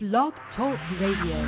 Blog Talk Radio.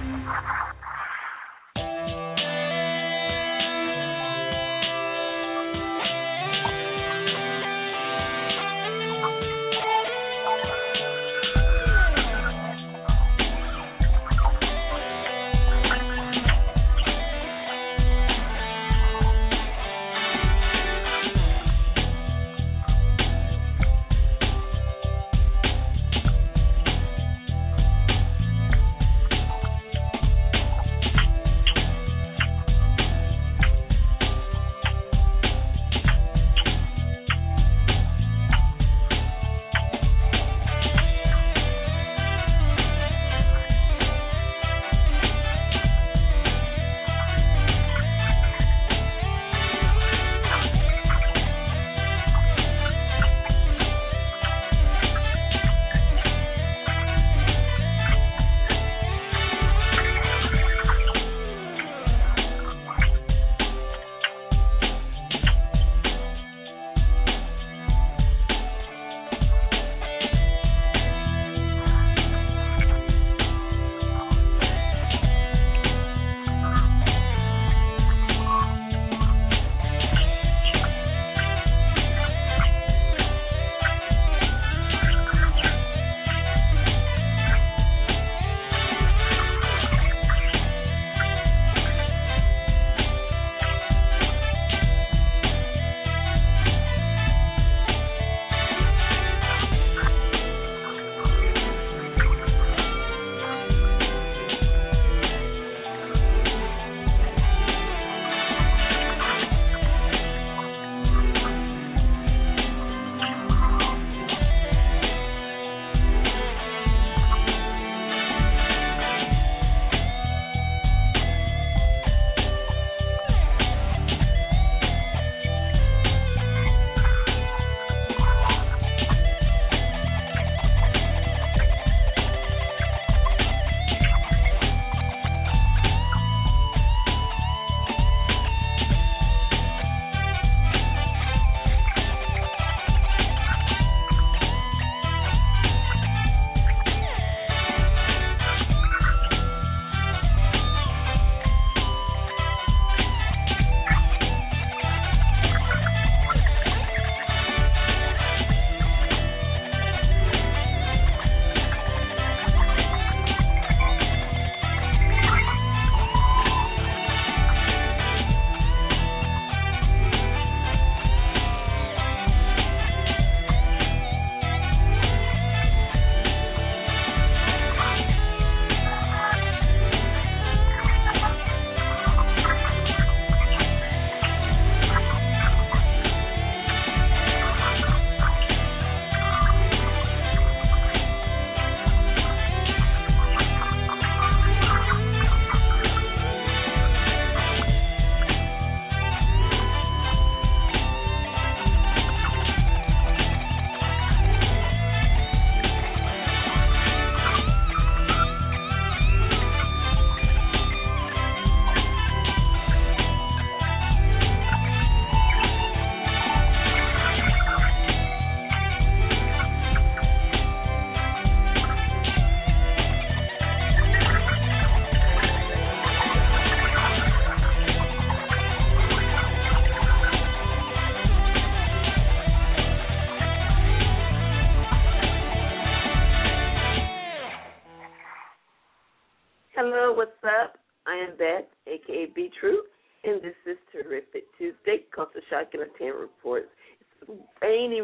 Hello, what's up? I am Beth, a.k.a. Be True, and this is Terrific Tuesday, Culture Shock and Entertainment Reports. It's rainy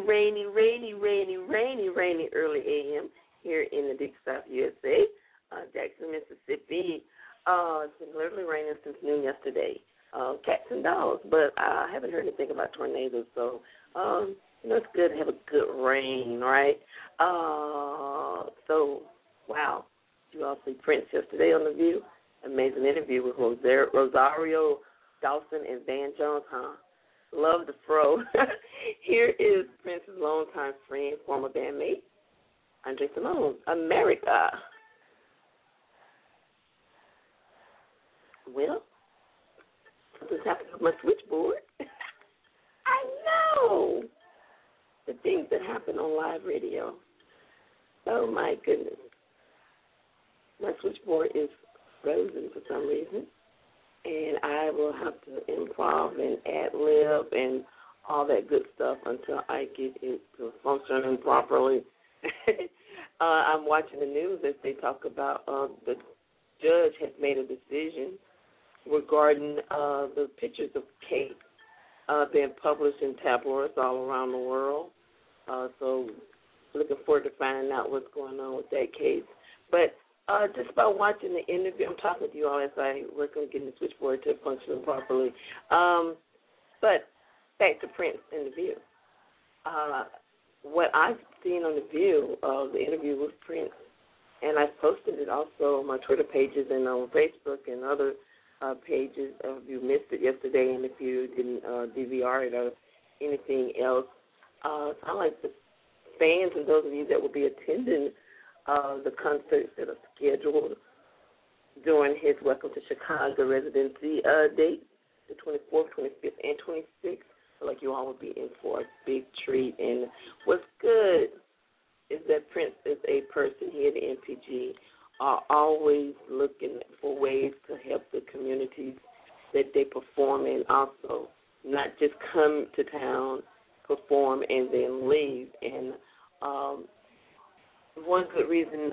early a.m. here in the Deep South USA, Jackson, Mississippi. It's been literally raining since noon yesterday. Cats and dogs, but I haven't heard anything about tornadoes, so, it's good to have a good rain, right? Wow. You all see Prince yesterday on The View. Amazing interview with Rosario Dawson and Van Jones, huh? Love the fro. Here is Prince's longtime friend, former bandmate, Andre Simone, America. Well, something's happened with my switchboard. I know. The things that happen on live radio. Oh, my goodness. switchboard is frozen for some reason, and I will have to improv and ad-lib and all that good stuff until I get it to functioning properly. I'm watching the news as they talk about the judge has made a decision regarding the pictures of Kate being published in tabloids all around the world. So looking forward to finding out what's going on with that case. But just by watching the interview, I'm talking to you all as I work on getting the switchboard to function properly. But back to Prince and The View. What I've seen on The View, the interview with Prince, and I posted it also on my Twitter pages and on Facebook and other pages. If you missed it yesterday and if you didn't DVR it or anything else, I like the fans and those of you that will be attending the concerts that are scheduled during his Welcome to Chicago residency date, the 24th, 25th, and 26th. Like you all will be in for a big treat. And what's good is that Prince is a person here at the MPG are always looking for ways to help the communities that they perform in also, not just come to town, perform, and then leave. And one good reason,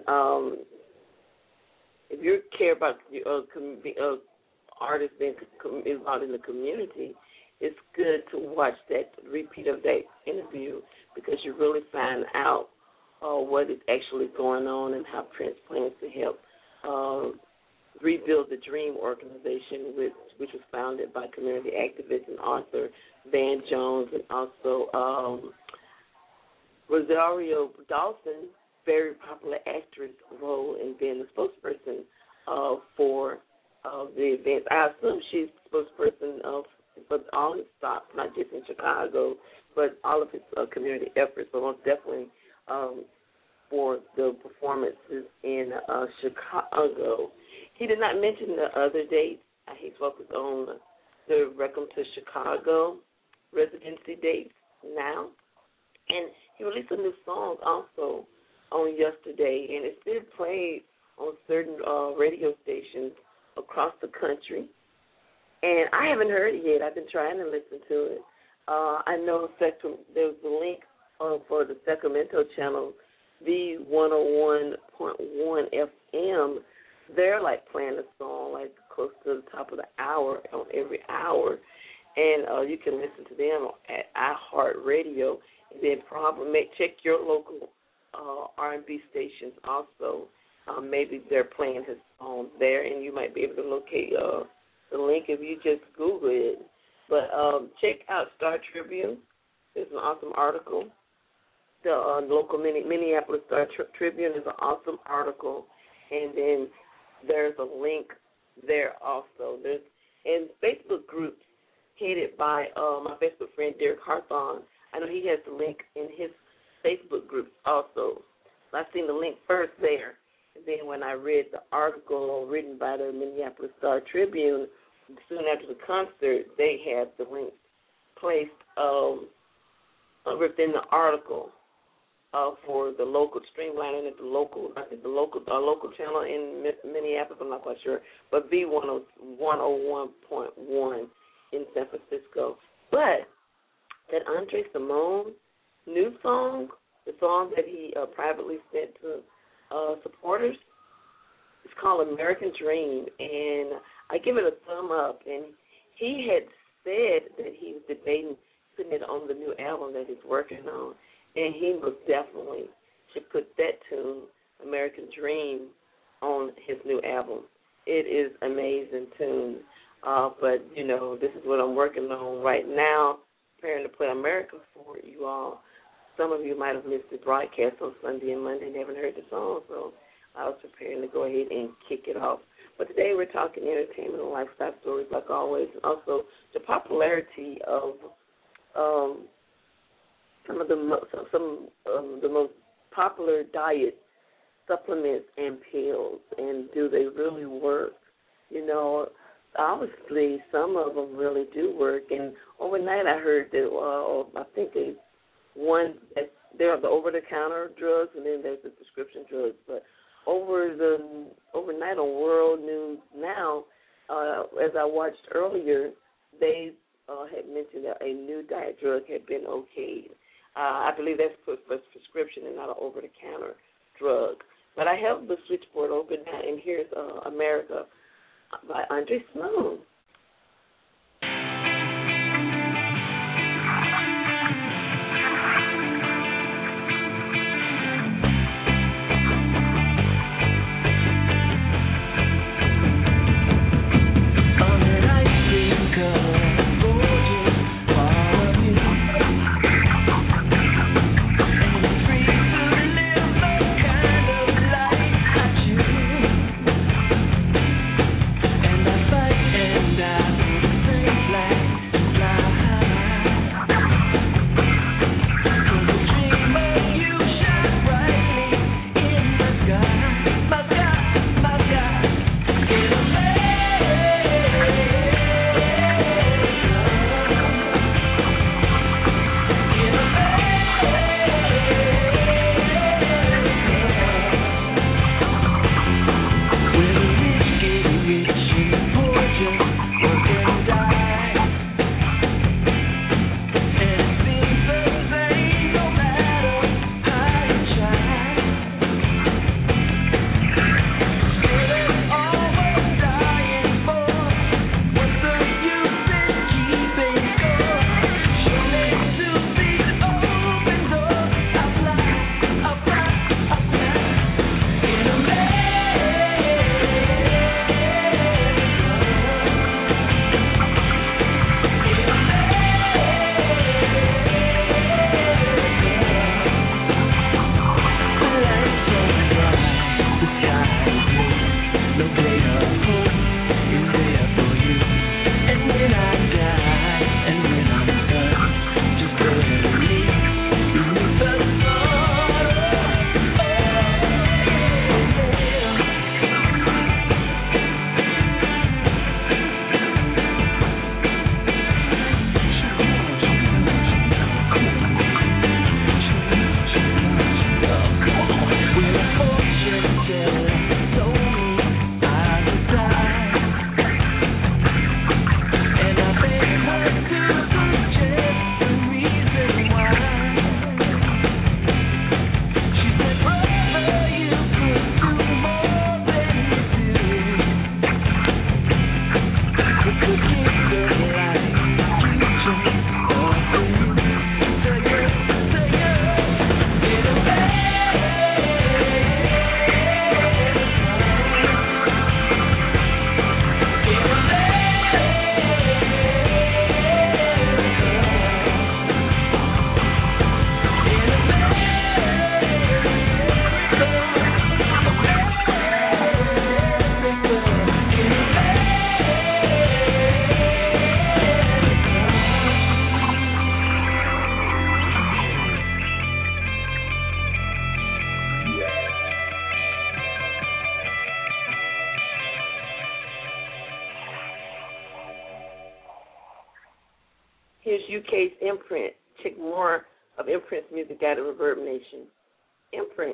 if you care about artists being involved in the community, it's good to watch that repeat of that interview because you really find out what is actually going on and how Prince plans to help rebuild the Dream organization, which was founded by community activist and author Van Jones, and also Rosario Dawson, very popular actress, role in being the spokesperson for the event. I assume she's the spokesperson for all his stops, not just in Chicago, but all of his community efforts, but most definitely for the performances in Chicago. He did not mention the other dates. He focused on the Welcome to Chicago residency dates now. And he released a new song also on yesterday, and it's still played on certain radio stations across the country. And I haven't heard it yet. I've been trying to listen to it. I know there's a link for the Sacramento channel, V101.1 FM. They're like playing the song like close to the top of the hour on every hour. And you can listen to them at iHeartRadio. And then probably check your local R&B stations also. Maybe they're playing his song there, and you might be able to locate the link if you just Google it. But check out Star Tribune. It's an awesome article. The local Minneapolis Star Tribune is an awesome article. And then there's a link there also. And Facebook groups headed by my Facebook friend Derek Harthon. I know he has the link in his Facebook groups also. I've seen the link first there. And then when I read the article written by the Minneapolis Star Tribune, soon after the concert, they had the link placed within the article for the local streamlining at the local channel in Minneapolis. I'm not quite sure, but V101.1 in San Francisco. But that Andre Simone new song, the song that he privately sent to supporters, it's called American Dream, and I give it a thumb up. And he had said that he was debating putting it on the new album that he's working on, and he most definitely should put that tune, American Dream, on his new album. It is an amazing tune, but, you know, this is what I'm working on right now, preparing to play America for you all. Some of you might have missed the broadcast on Sunday and Monday and haven't heard the song, so I was preparing to go ahead and kick it off. But today we're talking entertainment and lifestyle stories, like always, and also the popularity of some of the most popular diet supplements and pills, and do they really work? You know, obviously some of them really do work. And overnight I heard that I think there are the over-the-counter drugs, and then there's the prescription drugs. But overnight on World News Now, as I watched earlier, they had mentioned that a new diet drug had been okayed. I believe that's for prescription and not an over-the-counter drug. But I have the switchboard open now, and here's America by Andre Sloan. Here's UK's Imprint. Check more of Imprint's music at Reverb Nation. Imprint,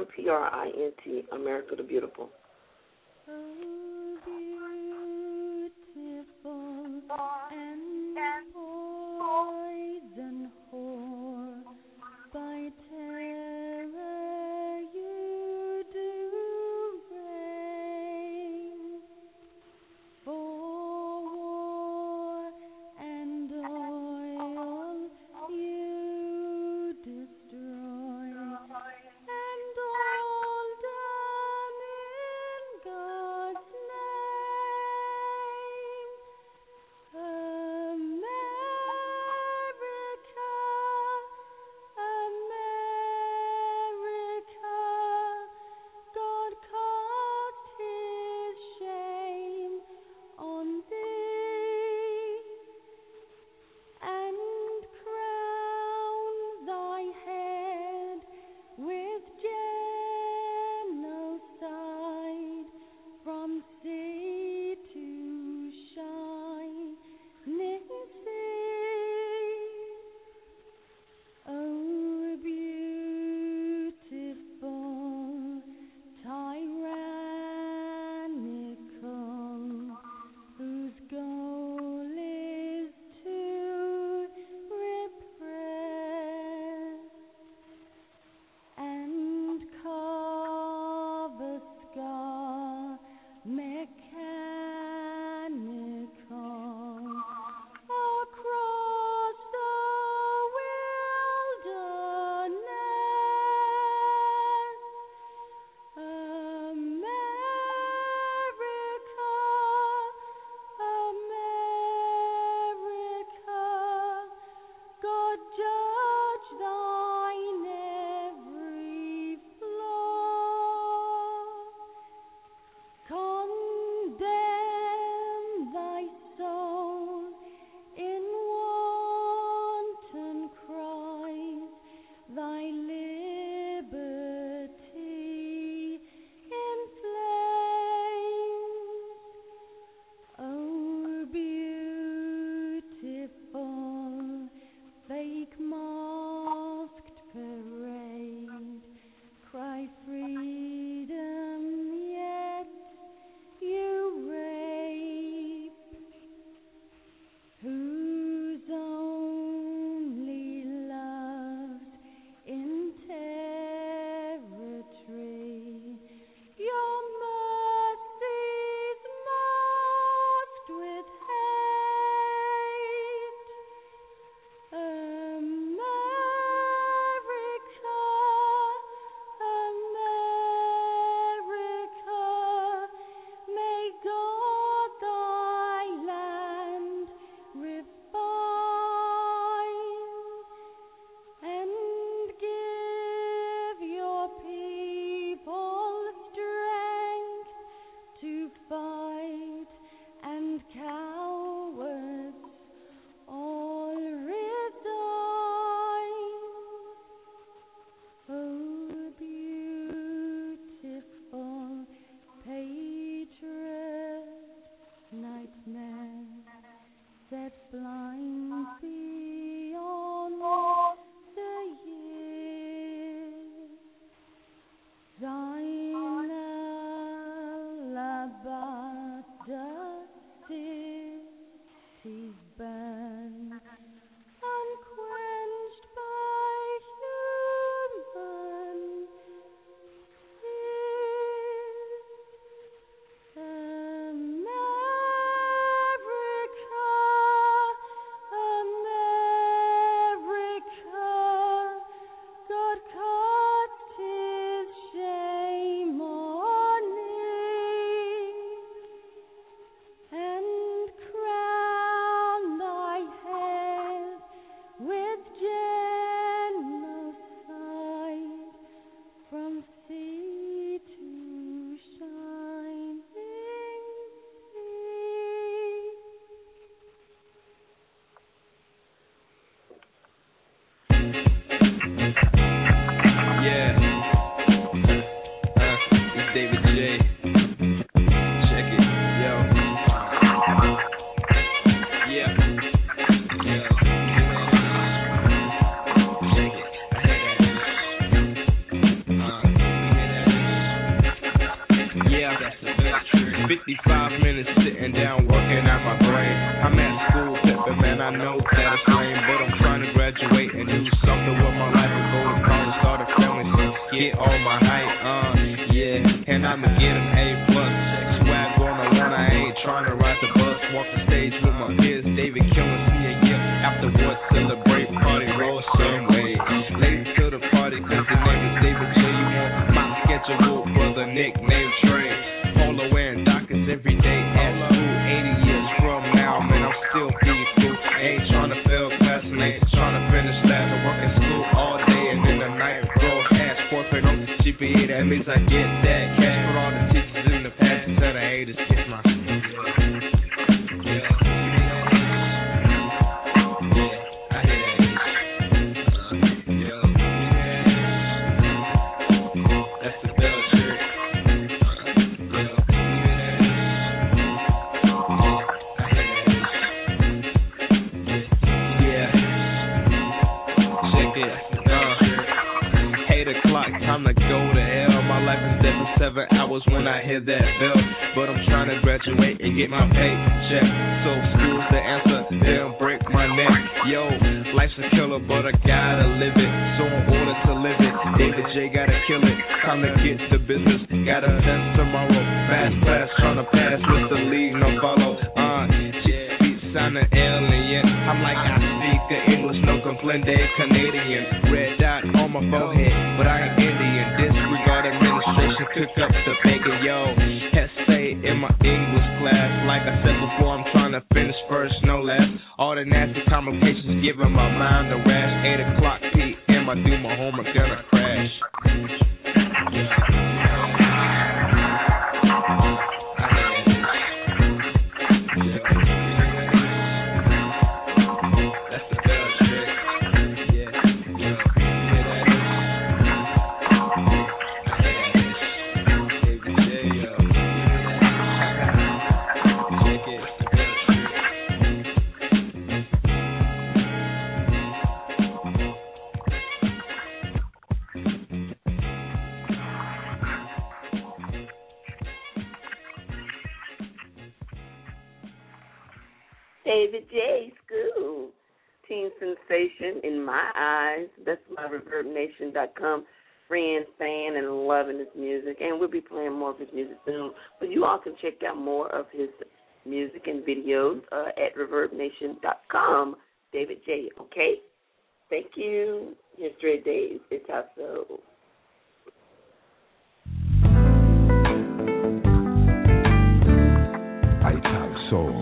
IMPRINT, America the Beautiful. Oh, beautiful and poison whore, by terror you do reign, for war and oil you destroy, and all done in God's name. 55 minutes sitting down working out my brain. I'm at school pimping, man, I know that it's lame, but I'm trying to graduate and do something with my life and go to college, start a family, get all my height, yeah, and I'ma get an A+. Swag on the one, I ain't trying to ride the bus, walk the stage with my peers, David killing me a year afterwards, celebrate, party, roll some way. Late to the party, cause the name is David J. You want my schedule, brother, nickname Trey. Polo wearing Dockers every day at school. 80 years from now, man, I'm still being cool. Ain't trying to fail class and ain't trying to finish last. I work in school all day and in the night, grow ass. 4.0 GPA, that means I get that cash. For all the teachers in the past, and tell the haters, kiss my time to go to hell. My life is dead for 7 hours when I hear that bell. But I'm trying to graduate and get my paycheck. So school's the answer, they'll break my neck. Yo, life's a killer, but I gotta live it. So in order to live it, David J gotta kill it. Time to get to business, gotta dance tomorrow. Fast class, trying to pass with the lead, no follow. Sounding alien. I'm like I speak the English, no comprende Canadian. Red dot on my forehead, but I ain't Indian. Disregard administration, cook up the bacon, yo. Essay in my English class. Like I said before, I'm trying to finish first, no last. All the nasty complications giving my mind a rash. 8 o'clock p.m. I do my homework, then I crash. David J. School, teen sensation in my eyes. That's my ReverbNation.com friend, fan, and loving his music. And we'll be playing more of his music soon. But you all can check out more of his music and videos at ReverbNation.com. David J. Okay? Thank you. Here's Dre Days. It's our soul. I talk soul.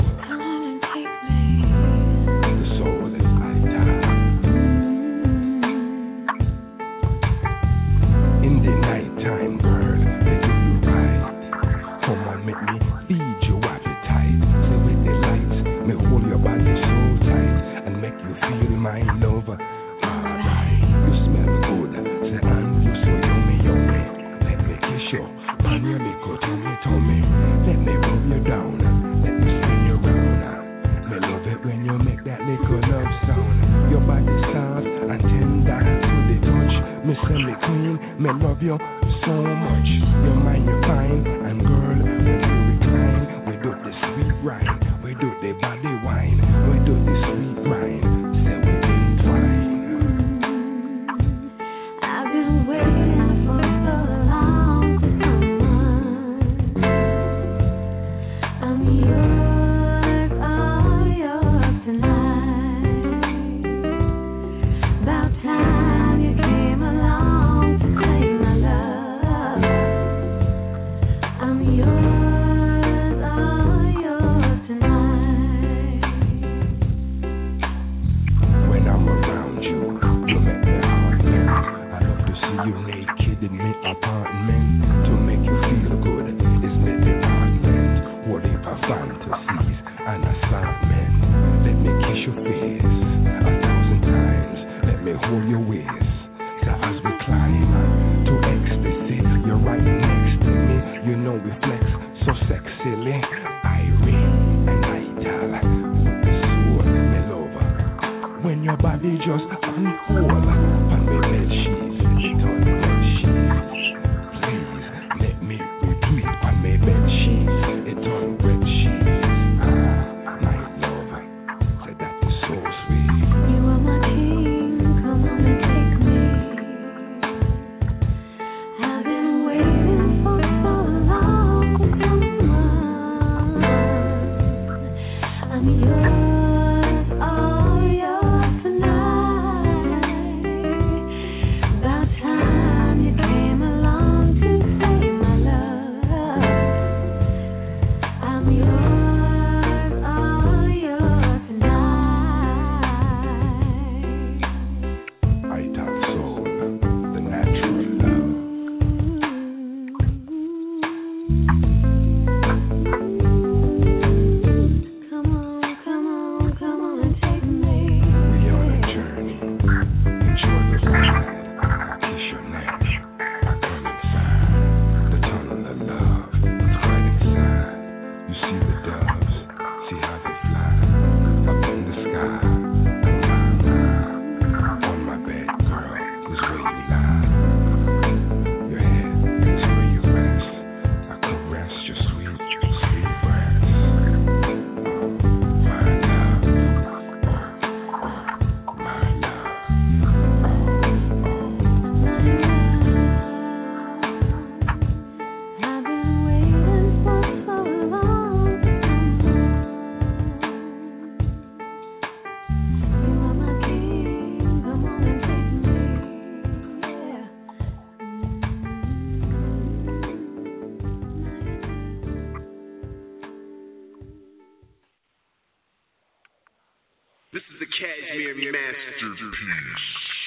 This is the Cashmere Masterpiece.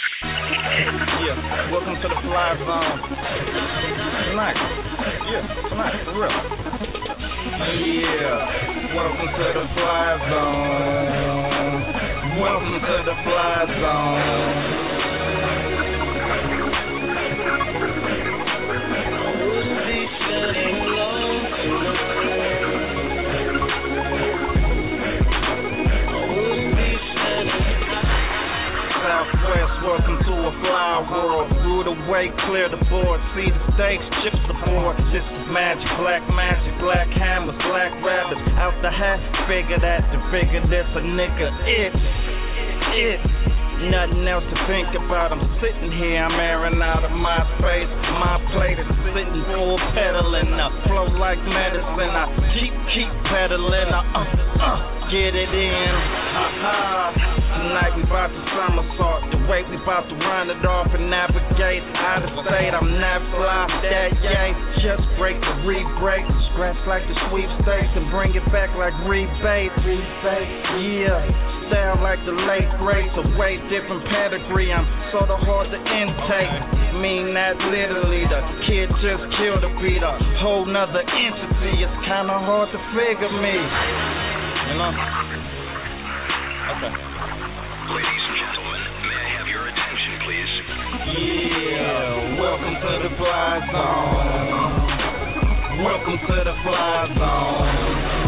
Yeah, welcome to the Fly Zone. Tonight. Yeah, tonight, for real. Yeah, welcome to the Fly Zone. Welcome to the Fly Zone. Welcome to a fly world. Through the way, clear the board. See the stakes, chips the board. This is magic, black hammers, black rabbits. Out the hat, figure that, to figure this a nigga. It's nothing else to think about. I'm sitting here, I'm airing out of my space. My plate is sitting full pedaling up. Flow like medicine, I keep pedaling. Get it in, Tonight we bout to somersault. The way we bout to run it off and navigate out of state. I'm not fly, that yay. Just break the re-break. Scratch like the sweepstakes and bring it back like rebate. Yeah. Sound like the late greats, a way different pedigree. I'm sorta hard to intake. Mean that literally, the kid just killed a beat. A whole nother entity. It's kinda hard to figure me. You know? Okay. Ladies and gentlemen, may I have your attention, please? Yeah, welcome to the Fly Zone. Welcome to the Fly Zone.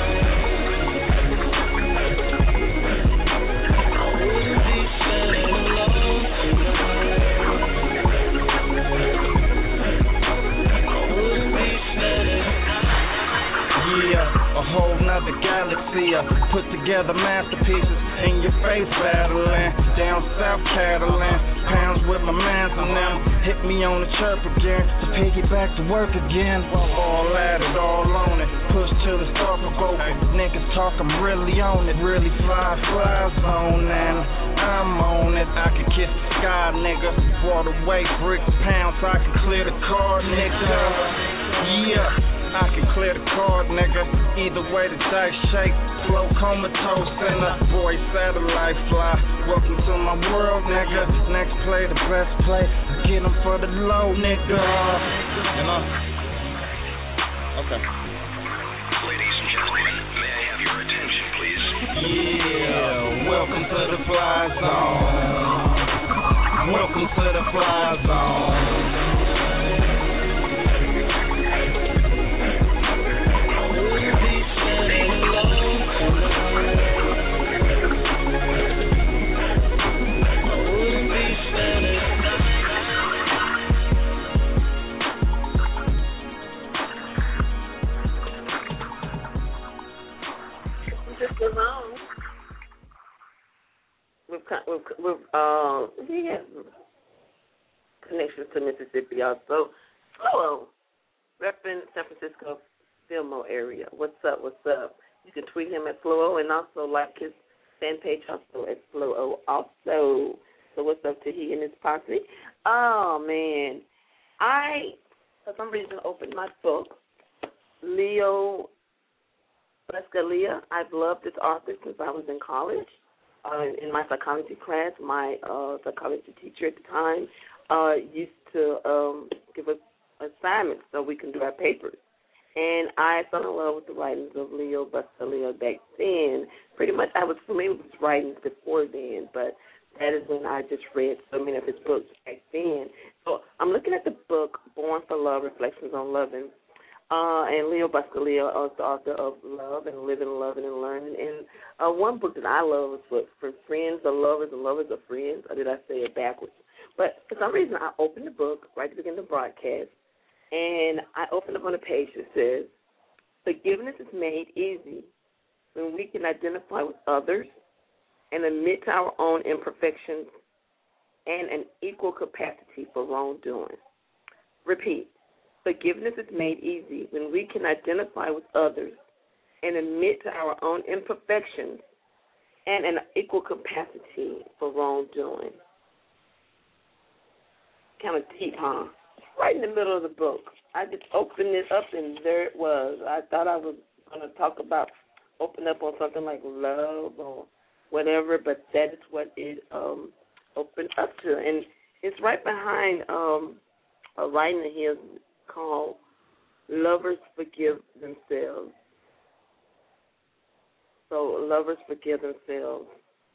A whole nother galaxy, put together masterpieces in your face battling, down south cattling, pounds with my mans and them, hit me on the chirp again, to piggyback to work again, all at it, all on it, push till it's thought provoking, niggas talk, I'm really on it, really fly zone, and I'm on it, I can kiss the sky, nigga, water weight, bricks, pounds, I can clear the car, nigga, yeah. I can clear the card, nigga. Either way, the dice shake. Flow comatose in a boy satellite fly. Welcome to my world, nigga. Next play, the best play. I get them for the low, nigga. You know? Okay. Ladies and gentlemen, may I have your attention, please? Yeah, welcome to the Fly Zone. Welcome to the Fly Zone. Simone. He has connections to Mississippi also. Hello, repping San Francisco, Fillmore area. What's up? You can tweet him at Flo and also like his fan page also at Flo also. So what's up to he and his posse? Oh, man. I, for some reason, opened my book, Leo Buscaglia. I've loved this author since I was in college. In my psychology class, my psychology teacher at the time used to give us assignments so we can do our papers. And I fell in love with the writings of Leo Buscaglia back then. Pretty much I was familiar with his writings before then, but that is when I just read so many of his books back then. So I'm looking at the book, Born for Love, Reflections on Loving. And Leo Buscaglia is the author of Love and Living, Loving, and Learning. And one book that I love is for Friends or Lovers and Lovers or Friends, or did I say it backwards? But for some reason, I opened the book right at the beginning of the broadcast, and I opened up on a page that says, forgiveness is made easy when we can identify with others and admit to our own imperfections and an equal capacity for wrongdoing. Repeat. Forgiveness is made easy when we can identify with others and admit to our own imperfections and an equal capacity for wrongdoing. Kind of deep, huh? Right in the middle of the book. I just opened it up and there it was. I thought I was going to talk about open up on something like love or whatever, but that is what it opened up to. And it's right behind a writing of his called Lovers Forgive Themselves. So lovers forgive themselves.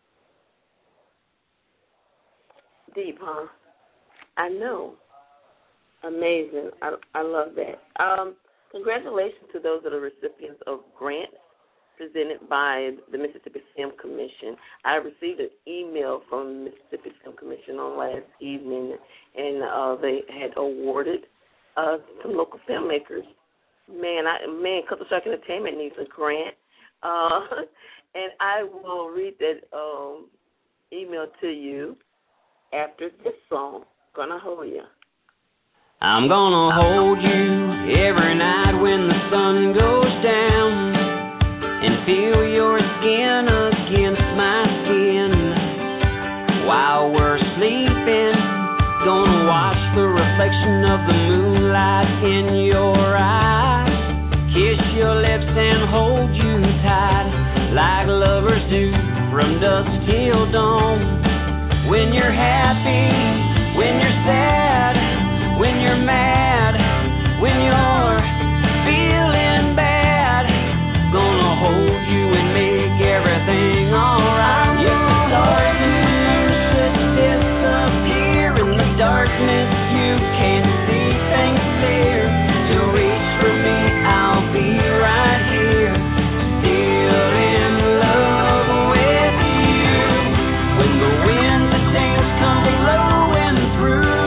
Deep, huh? I know. Amazing. I love that. Congratulations to those that are recipients of grants presented by the Mississippi Film Commission. I received an email from the Mississippi Film Commission on last evening, and they had awarded some local filmmakers. Man, Couple Shark Entertainment needs a grant. And I will read that email to you after this song, Gonna Hold You. I'm gonna hold you every night when the sun goes down and feel your skin against my skin while we're sleeping. Gonna watch the reflection of the moonlight in your eyes, kiss your lips and hold you tight like lovers do from dusk till dawn. When you're happy, when you're sad, when you're mad, when you're feeling bad, gonna hold you and make everything alright. Yeah, darkness should disappear in the darkness. You can see things clear. To reach for me, I'll be right here, still in love with you. When the winds of change come blowing through,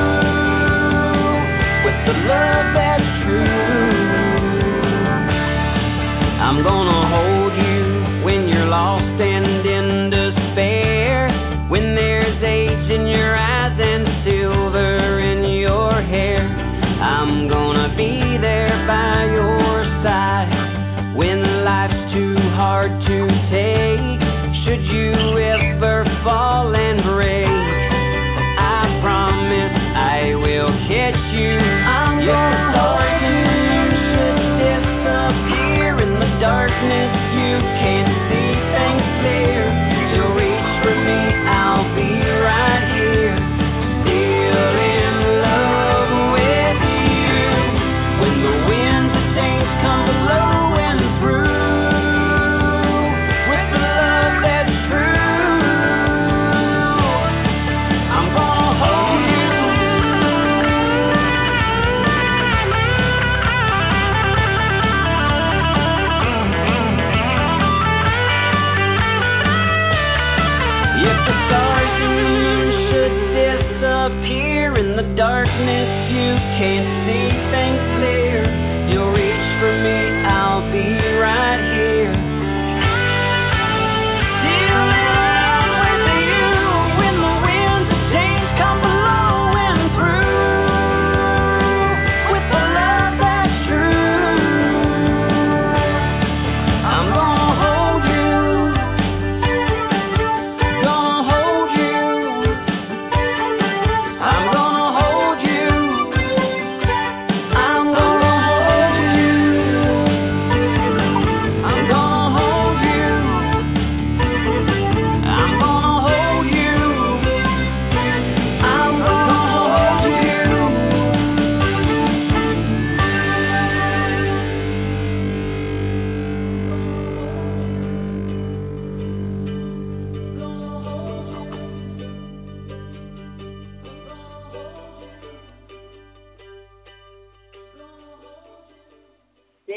the love that's true, I'm gonna hold you when you're lost and in despair, when there's age in your eyes and silver in your hair. I'm gonna be there by your side when life's too hard to take. Should you ever fall and break, I promise I will catch you. Darkness, you can see things clear. To reach for me, I'll be right here, still in love with you. When the winds of change come blowing through,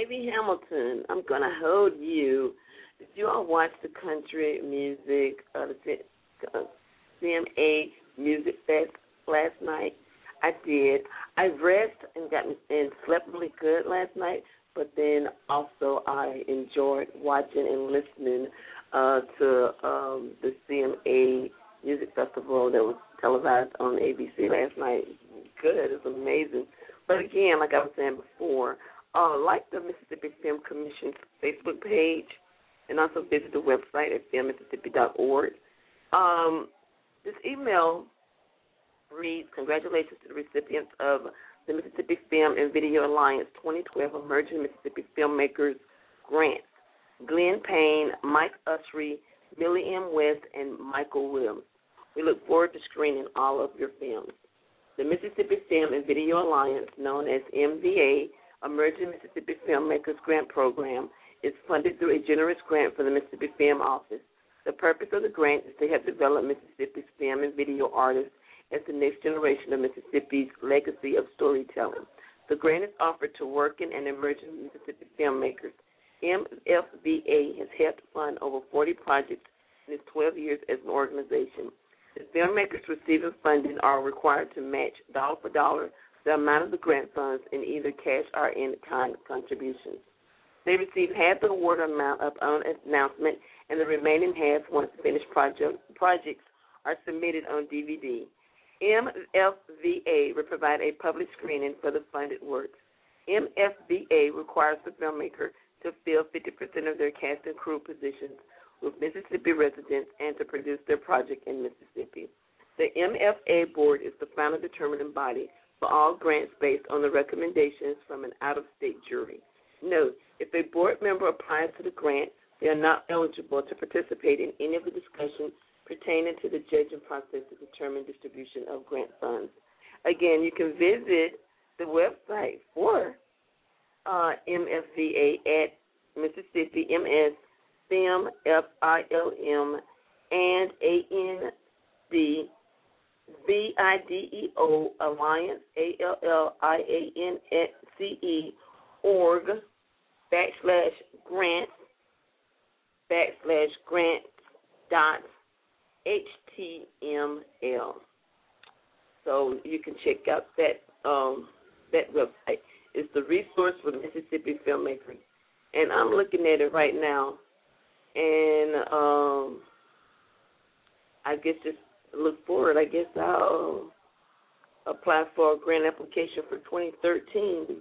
Davey Hamilton, I'm Gonna Hold You. Did you all watch the country music, the CMA Music Fest last night? I did. I rested and slept really good last night, but then also I enjoyed watching and listening to the CMA Music Festival that was televised on ABC last night. Good. It was amazing. But again, like I was saying before, like the Mississippi Film Commission's Facebook page and also visit the website at filmmississippi.org. This email reads, congratulations to the recipients of the Mississippi Film and Video Alliance 2012 Emerging Mississippi Filmmakers Grants. Glenn Payne, Mike Usry, Millie M. West, and Michael Williams. We look forward to screening all of your films. The Mississippi Film and Video Alliance, known as MVA, Emerging Mississippi Filmmakers Grant Program, is funded through a generous grant from the Mississippi Film Office. The purpose of the grant is to help develop Mississippi's film and video artists as the next generation of Mississippi's legacy of storytelling. The grant is offered to working and emerging Mississippi filmmakers. MFVA has helped fund over 40 projects in its 12 years as an organization. The filmmakers receiving funding are required to match dollar for dollar the amount of the grant funds in either cash or in-kind contributions. They receive half the award amount upon announcement, and the remaining half once finished projects are submitted on DVD. MFVA will provide a public screening for the funded works. MFVA requires the filmmaker to fill 50% of their cast and crew positions with Mississippi residents and to produce their project in Mississippi. The MFA board is the final determining body for all grants based on the recommendations from an out-of-state jury. Note, if a board member applies to the grant, they are not eligible to participate in any of the discussions pertaining to the judging process to determine distribution of grant funds. Again, you can visit the website for MFVA at Mississippi MS Film FILM and AND VIDEO Alliance ALLIANCE org /grants.html. So you can check out that website. It's the resource for Mississippi filmmakers. And I'm looking at it right now, and I guess just look forward. I guess I'll apply for a grant application for 2013.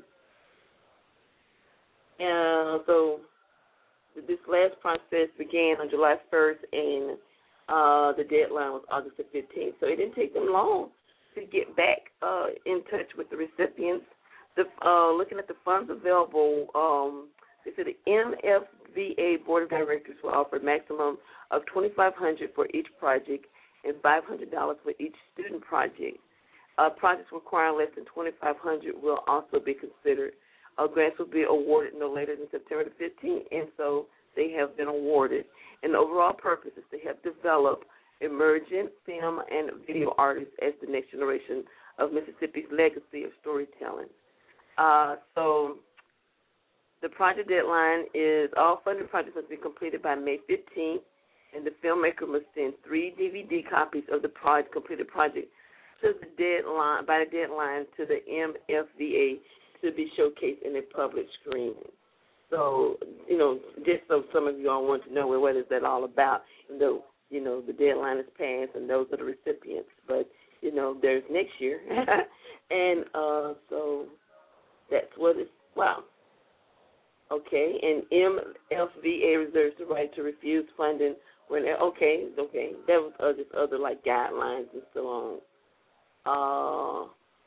So this last process began on July 1st, and the deadline was August the 15th. So it didn't take them long to get back in touch with the recipients. Looking at the funds available, they said the MFVA Board of Directors will offer a maximum of $2,500 for each project and $500 for each student project. Projects requiring less than $2,500 will also be considered. Grants will be awarded no later than September the 15th, and so they have been awarded. And the overall purpose is to help develop emerging film and video artists as the next generation of Mississippi's legacy of storytelling. So the project deadline is all funded projects must be completed by May 15th, and the filmmaker must send 3 DVD copies of the completed project to the deadline by the deadline to the MFVA to be showcased in a public screening. So, just so some of you all want to know what is that all about, though, the deadline is passed and those are the recipients. But, there's next year. And so that's what it's, wow. Okay, and MFVA reserves the right to refuse funding when, okay, there was just other, guidelines and so on.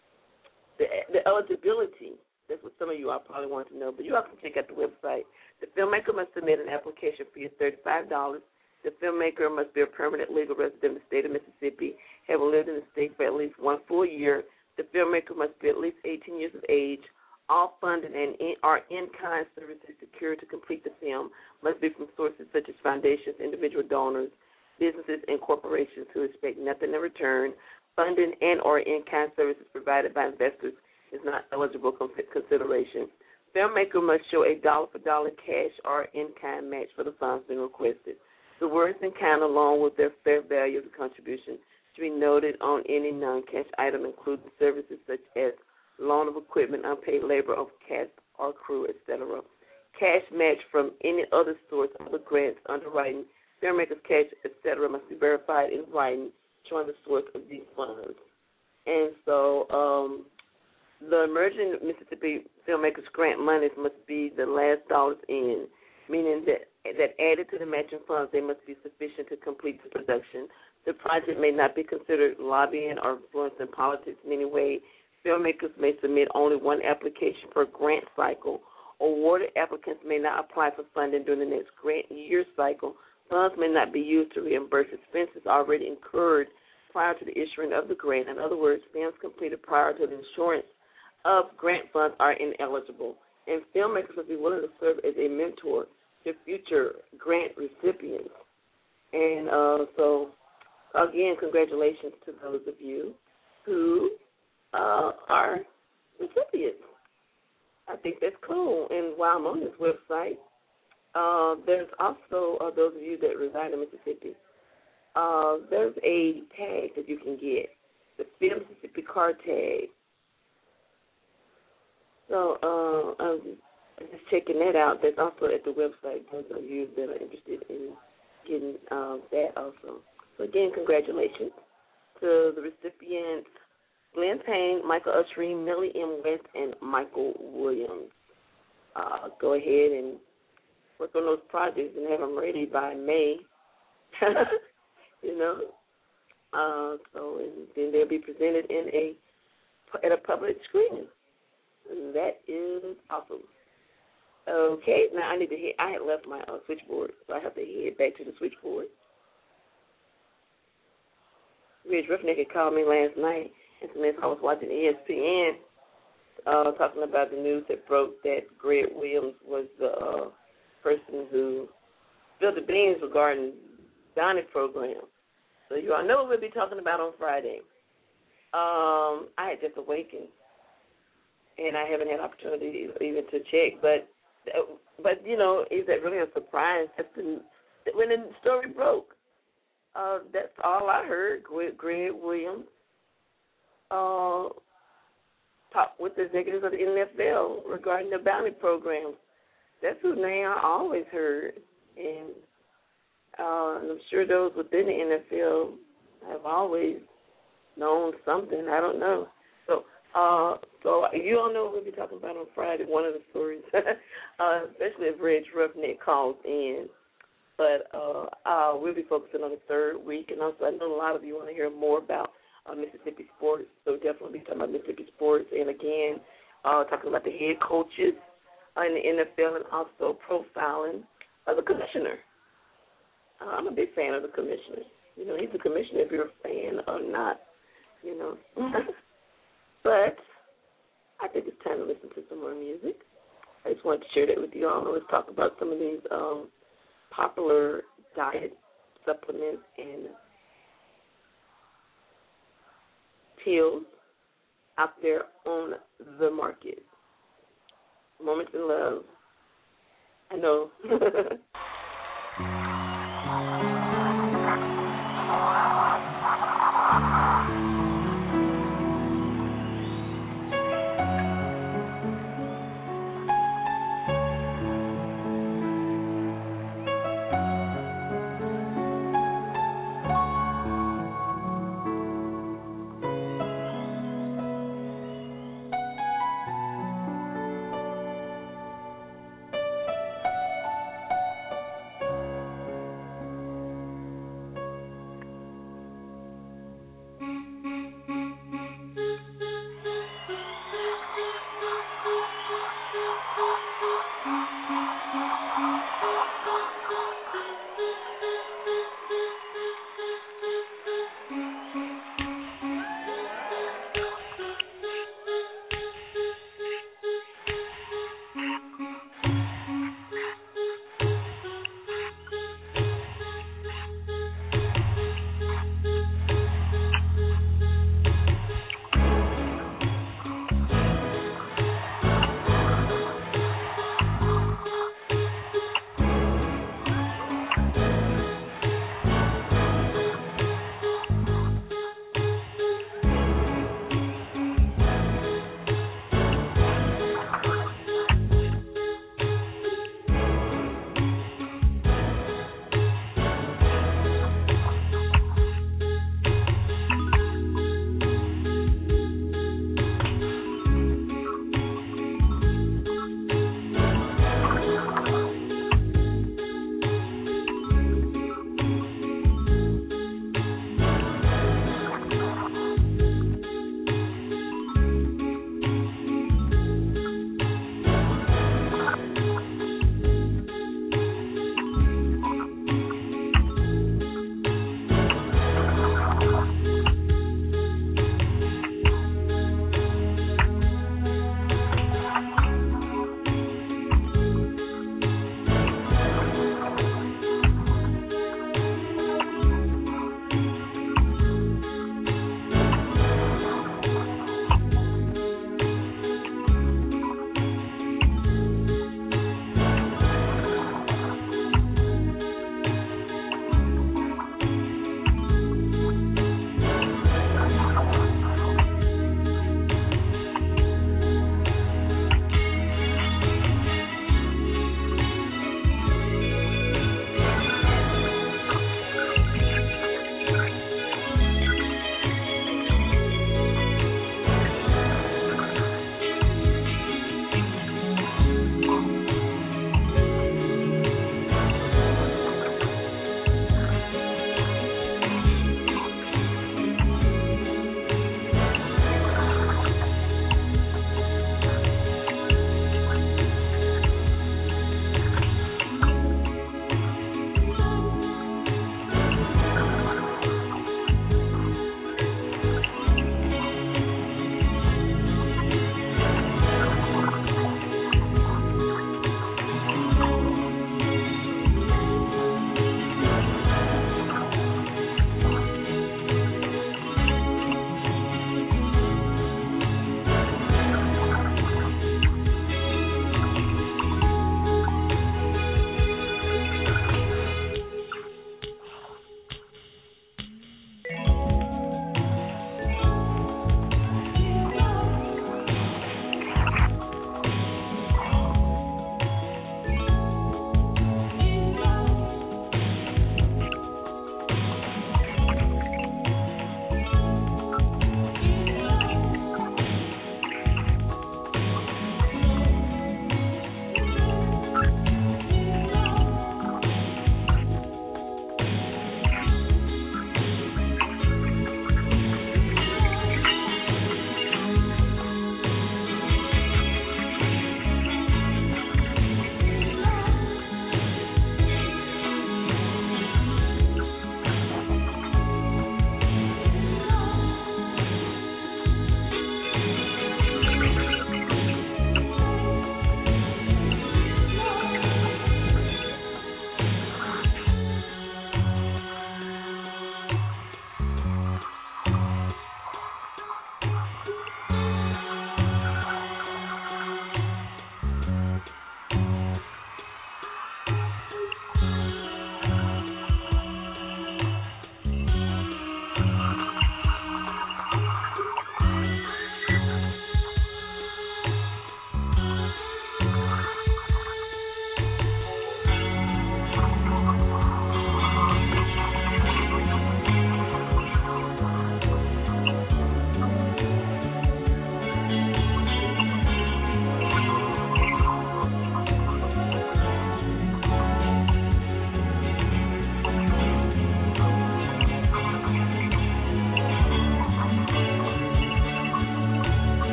The eligibility, that's what some of you all probably want to know, but you all can check out the website. The filmmaker must submit an application fee of $35. The filmmaker must be a permanent legal resident of the state of Mississippi, have lived in the state for at least 1 full year. The filmmaker must be at least 18 years of age. All funding and in-kind services secured to complete the film must be from sources such as foundations, individual donors, businesses, and corporations who expect nothing in return. Funding and or in-kind services provided by investors is not eligible consideration. filmmaker must show a dollar-for-dollar cash or in-kind match for the funds being requested. The words in kind, along with their fair value of the contribution, should be noted on any non-cash item, including services such as loan of equipment, unpaid labor of cast or crew, etc. Cash match from any other source, other grants, underwriting, filmmakers' cash, etc. must be verified in writing, showing the source of these funds. And so the Emerging Mississippi Filmmakers Grant monies must be the last dollars in, meaning that added to the matching funds, they must be sufficient to complete the production. The project may not be considered lobbying or influencing politics in any way. Filmmakers may submit only one application per grant cycle. Awarded applicants may not apply for funding during the next grant year cycle. Funds may not be used to reimburse expenses already incurred prior to the issuing of the grant. In other words, films completed prior to the insurance of grant funds are ineligible. And filmmakers must be willing to serve as a mentor to future grant recipients. And so, again, congratulations to those of you who are recipients. I think that's cool. And while I'm on this website, there's also those of you that reside in Mississippi. There's a tag that you can get, the Film Mississippi Car Tag. So I'm just checking that out. That's also at the website, those of you that are interested in getting that also. So, again, congratulations to the recipients, Glenn Payne, Michael Ushery, Millie M. West, and Michael Williams. Go ahead and work on those projects and have them ready by May, you know. So and then they'll be presented at a public screening. And that is awesome. Okay, now I need to head. I had left my switchboard, so I have to head back to the switchboard. Reg Roughneck had called me last night, and since I was watching ESPN, talking about the news that broke that Greg Williams was the person who spilled the beans regarding Bounty program. So you all know what we'll be talking about on Friday. I had just awakened, and I haven't had opportunity even to check. But you know, is that really a surprise? When the story broke, that's all I heard. Greg Williams talked with the executives of the NFL regarding the bounty program. That's whose name I always heard, and I'm sure those within the NFL have always known something. I don't know. So you all know what we'll be talking about on Friday, one of the stories, especially if Reg Roughneck calls in. But we'll be focusing on the third week, and also I know a lot of you want to hear more about Mississippi sports, so definitely be talking about Mississippi sports, and again, talking about the head coaches in the NFL and also profiling the commissioner. I'm a big fan of the commissioner. You know, he's a commissioner if you're a fan or not, you know. But I think it's time to listen to some more music. I just wanted to share that with you all. Let's talk about some of these popular diet supplements and pills out there on the market. Moments in Love. I know.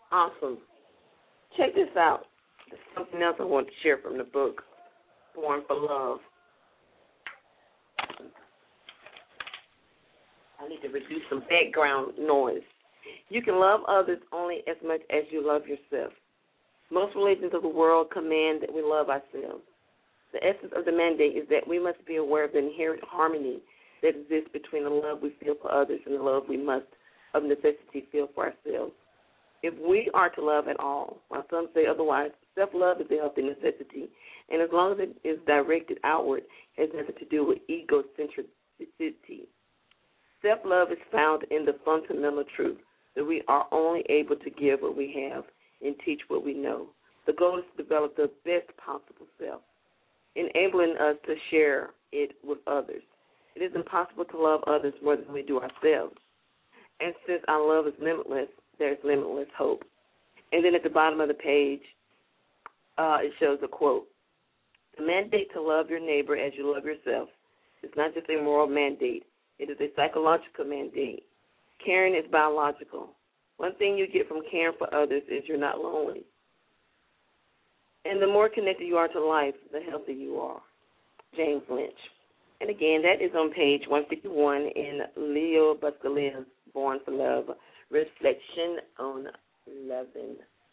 Awesome. Check this out. There's something else I want to share from the book, Born for Love. I need to reduce some background noise. You can love others only as much as you love yourself. Most religions of the world command that we love ourselves. The essence of the mandate is that we must be aware of the inherent harmony that exists between the love we feel for others and the love we must, of necessity, feel for ourselves. If we are to love at all, while some say otherwise, self-love is a healthy necessity, and as long as it is directed outward, it has nothing to do with egocentricity. Self-love is found in the fundamental truth that we are only able to give what we have and teach what we know. The goal is to develop the best possible self, enabling us to share it with others. It is impossible to love others more than we do ourselves. And since our love is limitless, there's limitless hope. And then at the bottom of the page, it shows a quote. The mandate to love your neighbor as you love yourself is not just a moral mandate. It is a psychological mandate. Caring is biological. One thing you get from caring for others is you're not lonely. And the more connected you are to life, the healthier you are. James Lynch. And again, that is on page 151 in Leo Buscalia's Born for Love, Reflection on Loving.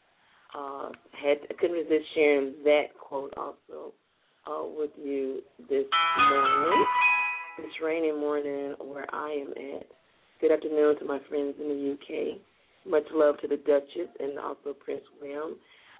I couldn't resist sharing that quote also with you this morning. It's raining morning where I am at. Good afternoon to my friends in the UK. Much love to the Duchess and also Prince William.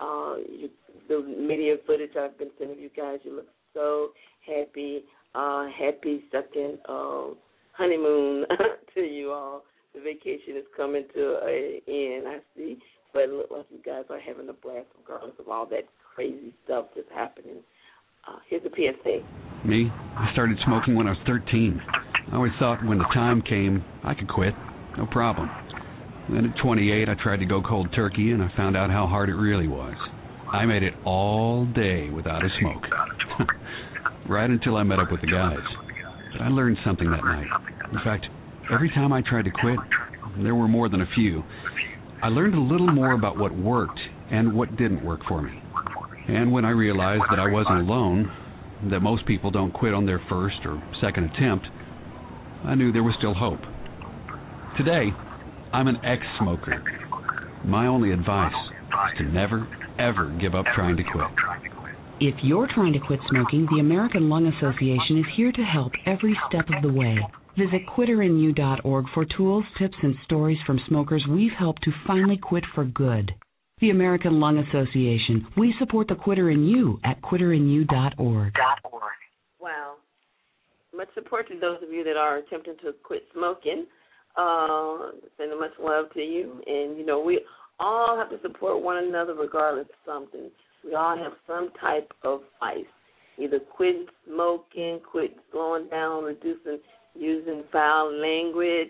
The media footage I've been sending you guys, you look so happy. Happy second honeymoon to you all. The vacation is coming to an end, I see. But it looks like you guys are having a blast regardless of all that crazy stuff that's happening. Here's a PSA. Me? I started smoking when I was 13. I always thought when the time came, I could quit. No problem. Then at 28, I tried to go cold turkey, and I found out how hard it really was. I made it all day without a smoke. Right until I met up with the guys. But I learned something that night. In fact, every time I tried to quit, there were more than a few, I learned a little more about what worked and what didn't work for me. And when I realized that I wasn't alone, that most people don't quit on their first or second attempt, I knew there was still hope. Today, I'm an ex-smoker. My only advice is to never, ever give up trying to quit. If you're trying to quit smoking, the American Lung Association is here to help every step of the way. Visit quitterinyou.org for tools, tips, and stories from smokers we've helped to finally quit for good. The American Lung Association. We support the quitter in you at quitterinyou.org. Wow. Much support to those of you that are attempting to quit smoking. Sending much love to you. And, we all have to support one another regardless of something. We all have some type of vice, either quitting smoking, quit slowing down, reducing, using foul language,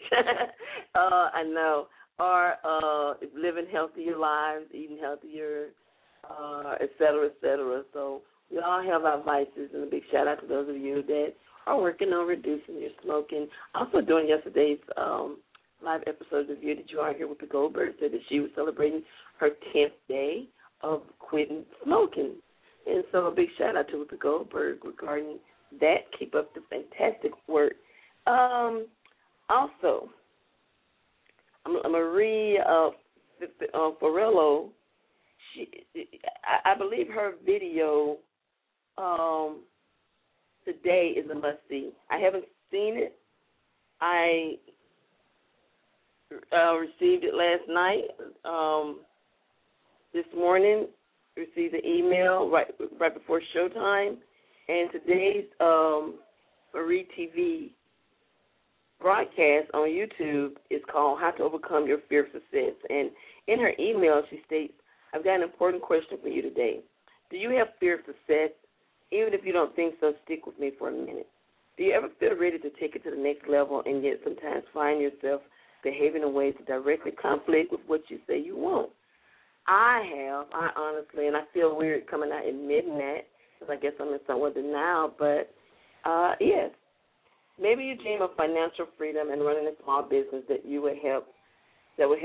I know, or living healthier lives, eating healthier, et cetera, et cetera. So we all have our vices, and a big shout-out to those of you that are working on reducing your smoking. Also during yesterday's live episode of You That You Are Here with the Goldberg said that she was celebrating her 10th day of quitting smoking. And so a big shout-out to Whoopi Goldberg regarding that. Keep up the fantastic work. Also, Marie Forello, I believe her video today is a must-see. I haven't seen it. I received it last night. This morning, received the email right before showtime, and today's Marie TV broadcast on YouTube is called How to Overcome Your Fear of Success. And in her email, she states, I've got an important question for you today. Do you have fear of success? Even if you don't think so, stick with me for a minute. Do you ever feel ready to take it to the next level and yet sometimes find yourself behaving in ways that directly conflict with what you say you want? I honestly, and I feel weird coming out admitting that, because I guess I'm in somewhat denial, but yes. Maybe you dream of financial freedom and running a small business that would help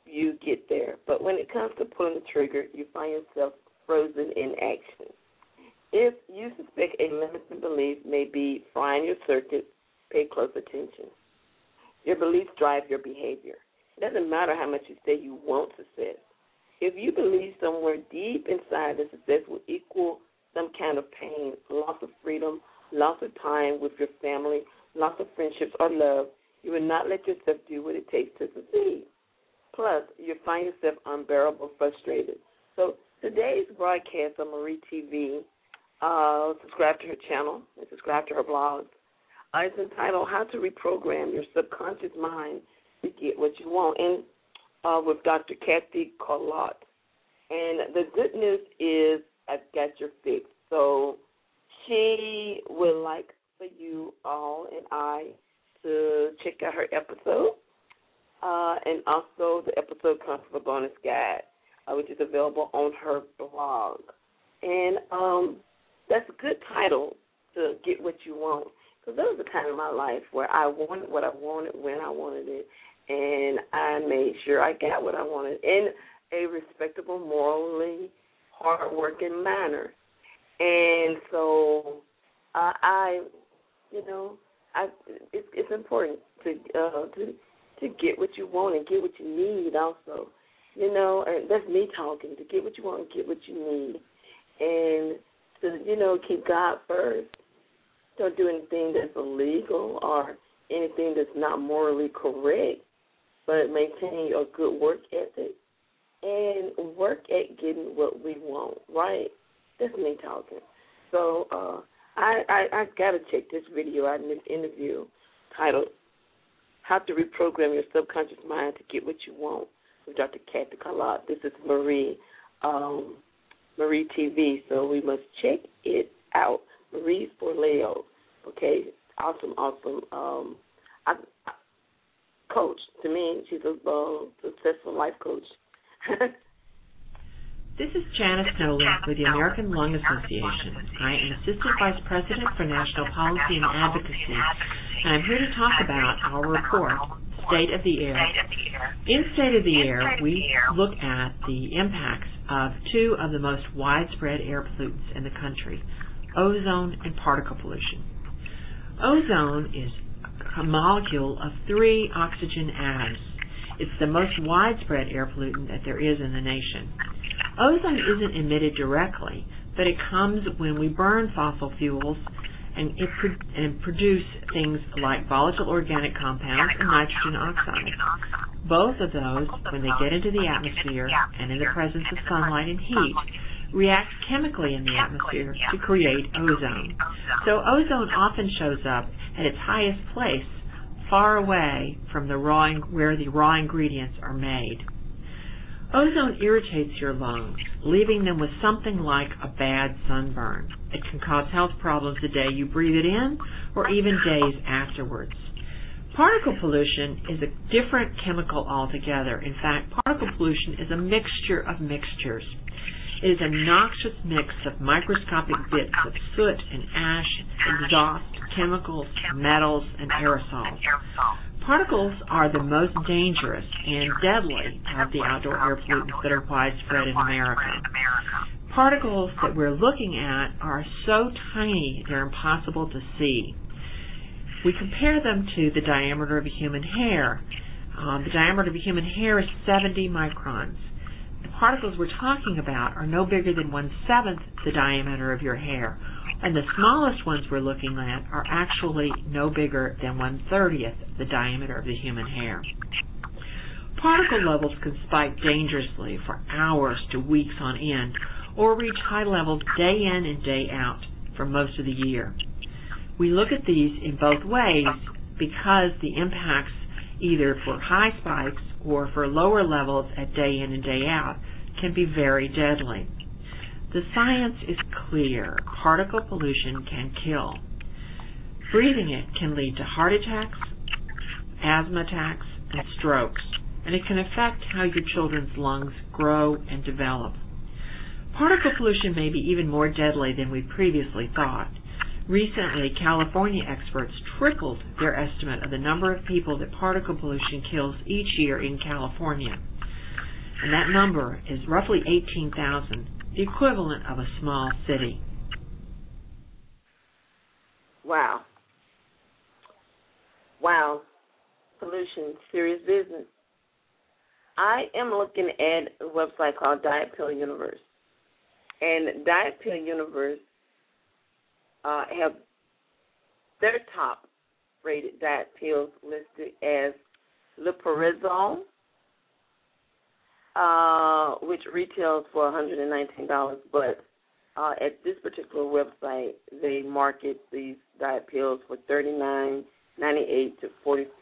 you get there. But when it comes to pulling the trigger, you find yourself frozen in action. If you suspect a limiting belief may be frying your circuit, pay close attention. Your beliefs drive your behavior. It doesn't matter how much you say you want success. If you believe somewhere deep inside that success will equal some kind of pain, loss of freedom, loss of time with your family, loss of friendships or love, you will not let yourself do what it takes to succeed. Plus, you'll find yourself unbearable, frustrated. So today's broadcast on Marie TV, subscribe to her channel and subscribe to her blogs. It's entitled How to Reprogram Your Subconscious Mind to Get What You Want, and with Dr. Kathy Carlotte. And the good news is I've got your fix. So she would like for you all and I to check out her episode. And also the episode comes with a bonus guide, which is available on her blog. And that's a good title, to get what you want. Because there was a time in my life where I wanted what I wanted when I wanted it, and I made sure I got what I wanted in a respectable, morally hard-working manner. And so it's important to get what you want and get what you need also. And that's me talking, to get what you want and get what you need. And to, keep God first. Don't do anything that's illegal or anything that's not morally correct, but maintain a good work ethic and work at getting what we want, right? That's me talking. So I got to check this video out in this interview titled How to Reprogram Your Subconscious Mind to Get What You Want with Dr. Kathy Carlotte. This is Marie TV, so we must check it out. Marie for Leo. Okay, awesome. Coach, to me, she's a successful life coach. This is Janice Nolan with the American Lung Association. I am Assistant Vice President for National Policy and Advocacy, and I'm here to talk about our report, State of the Air. In State of the Air, we look at the impacts of two of the most widespread air pollutants in the country, ozone and particle pollution. Ozone is a molecule of 3 oxygen atoms. It's the most widespread air pollutant that there is in the nation. Ozone isn't emitted directly, but it comes when we burn fossil fuels and produce things like volatile organic compounds and nitrogen oxide. Both of those, when they get into the atmosphere and in the presence of sunlight and heat, react chemically in the atmosphere to create ozone. So ozone often shows up at its highest place, far away from where the raw ingredients are made. Ozone irritates your lungs, leaving them with something like a bad sunburn. It can cause health problems the day you breathe it in or even days afterwards. Particle pollution is a different chemical altogether. In fact, particle pollution is a mixture of mixtures. It is a noxious mix of microscopic bits of soot and ash, exhaust, chemicals, metals, and aerosols. Particles are the most dangerous and deadly of the outdoor air pollutants that are widespread in America. Particles that we're looking at are so tiny they're impossible to see. We compare them to the diameter of a human hair. The diameter of a human hair is 70 microns. The particles we're talking about are no bigger than 1/7 the diameter of your hair, and the smallest ones we're looking at are actually no bigger than 1/30 the diameter of the human hair. Particle levels can spike dangerously for hours to weeks on end, or reach high levels day in and day out for most of the year. We look at these in both ways because the impacts, either for high spikes or for lower levels at day in and day out, can be very deadly. The science is clear. Particle pollution can kill. Breathing it can lead to heart attacks, asthma attacks, and strokes, and it can affect how your children's lungs grow and develop. Particle pollution may be even more deadly than we previously thought. Recently, California experts tripled their estimate of the number of people that particle pollution kills each year in California. and that number is roughly 18,000, the equivalent of a small city. Wow. Wow. Solution, serious business. I am looking at a website called Diet Pill Universe. And Diet Pill Universe have their top rated diet pills listed as Liprazole, which retails for $119, but at this particular website, they market these diet pills for $39.98 to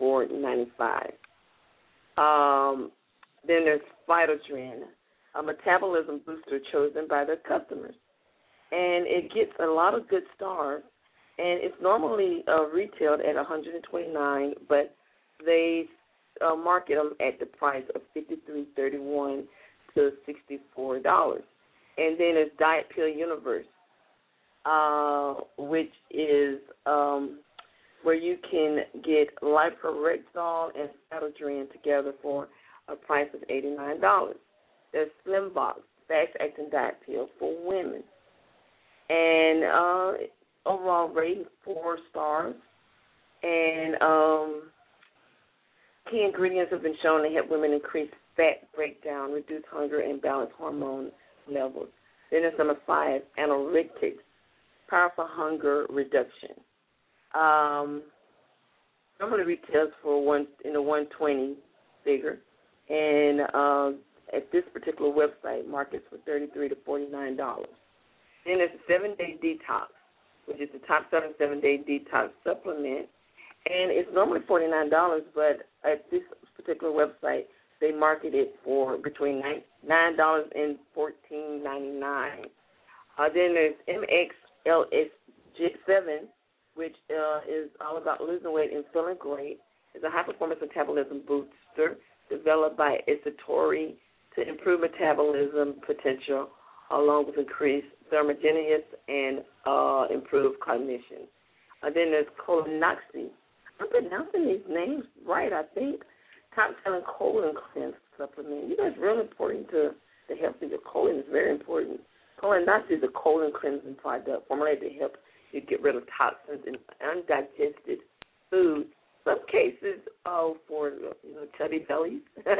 $44.95. Then there's Phytodrin, a metabolism booster chosen by their customers. And it gets a lot of good stars, and it's normally retailed at $129, but they market them at the price of $53.31 to $64. And then there's Diet Pill Universe, which is where you can get Liprazole and Phytodrin together for a price of $89. There's Slim Box, fast-acting diet pill for women. And overall rating 4 stars. And key ingredients have been shown to help women increase fat breakdown, reduce hunger, and balance hormone levels. Then there's number 5, Analytics, powerful hunger reduction. Normally retails for in the 120 figure, and at this particular website, markets for $33 to $49. Then there's a 7-day detox, which is the top selling 7-day detox supplement, and it's normally $49, but at this particular website, they market it for between $9 and $14.99. Then there's MXLS7, which is all about losing weight and feeling great. It's a high-performance metabolism booster developed by Isatori to improve metabolism potential, along with increased thermogenesis and improved cognition. Then there's Colonoxy. I'm pronouncing these names right, I think. Top-selling colon cleanse supplement. You know, it's real important to the health of your colon. It's very important. Colonoxy is a colon cleansing product formulated to help you get rid of toxins and undigested food. Some cases for chubby bellies.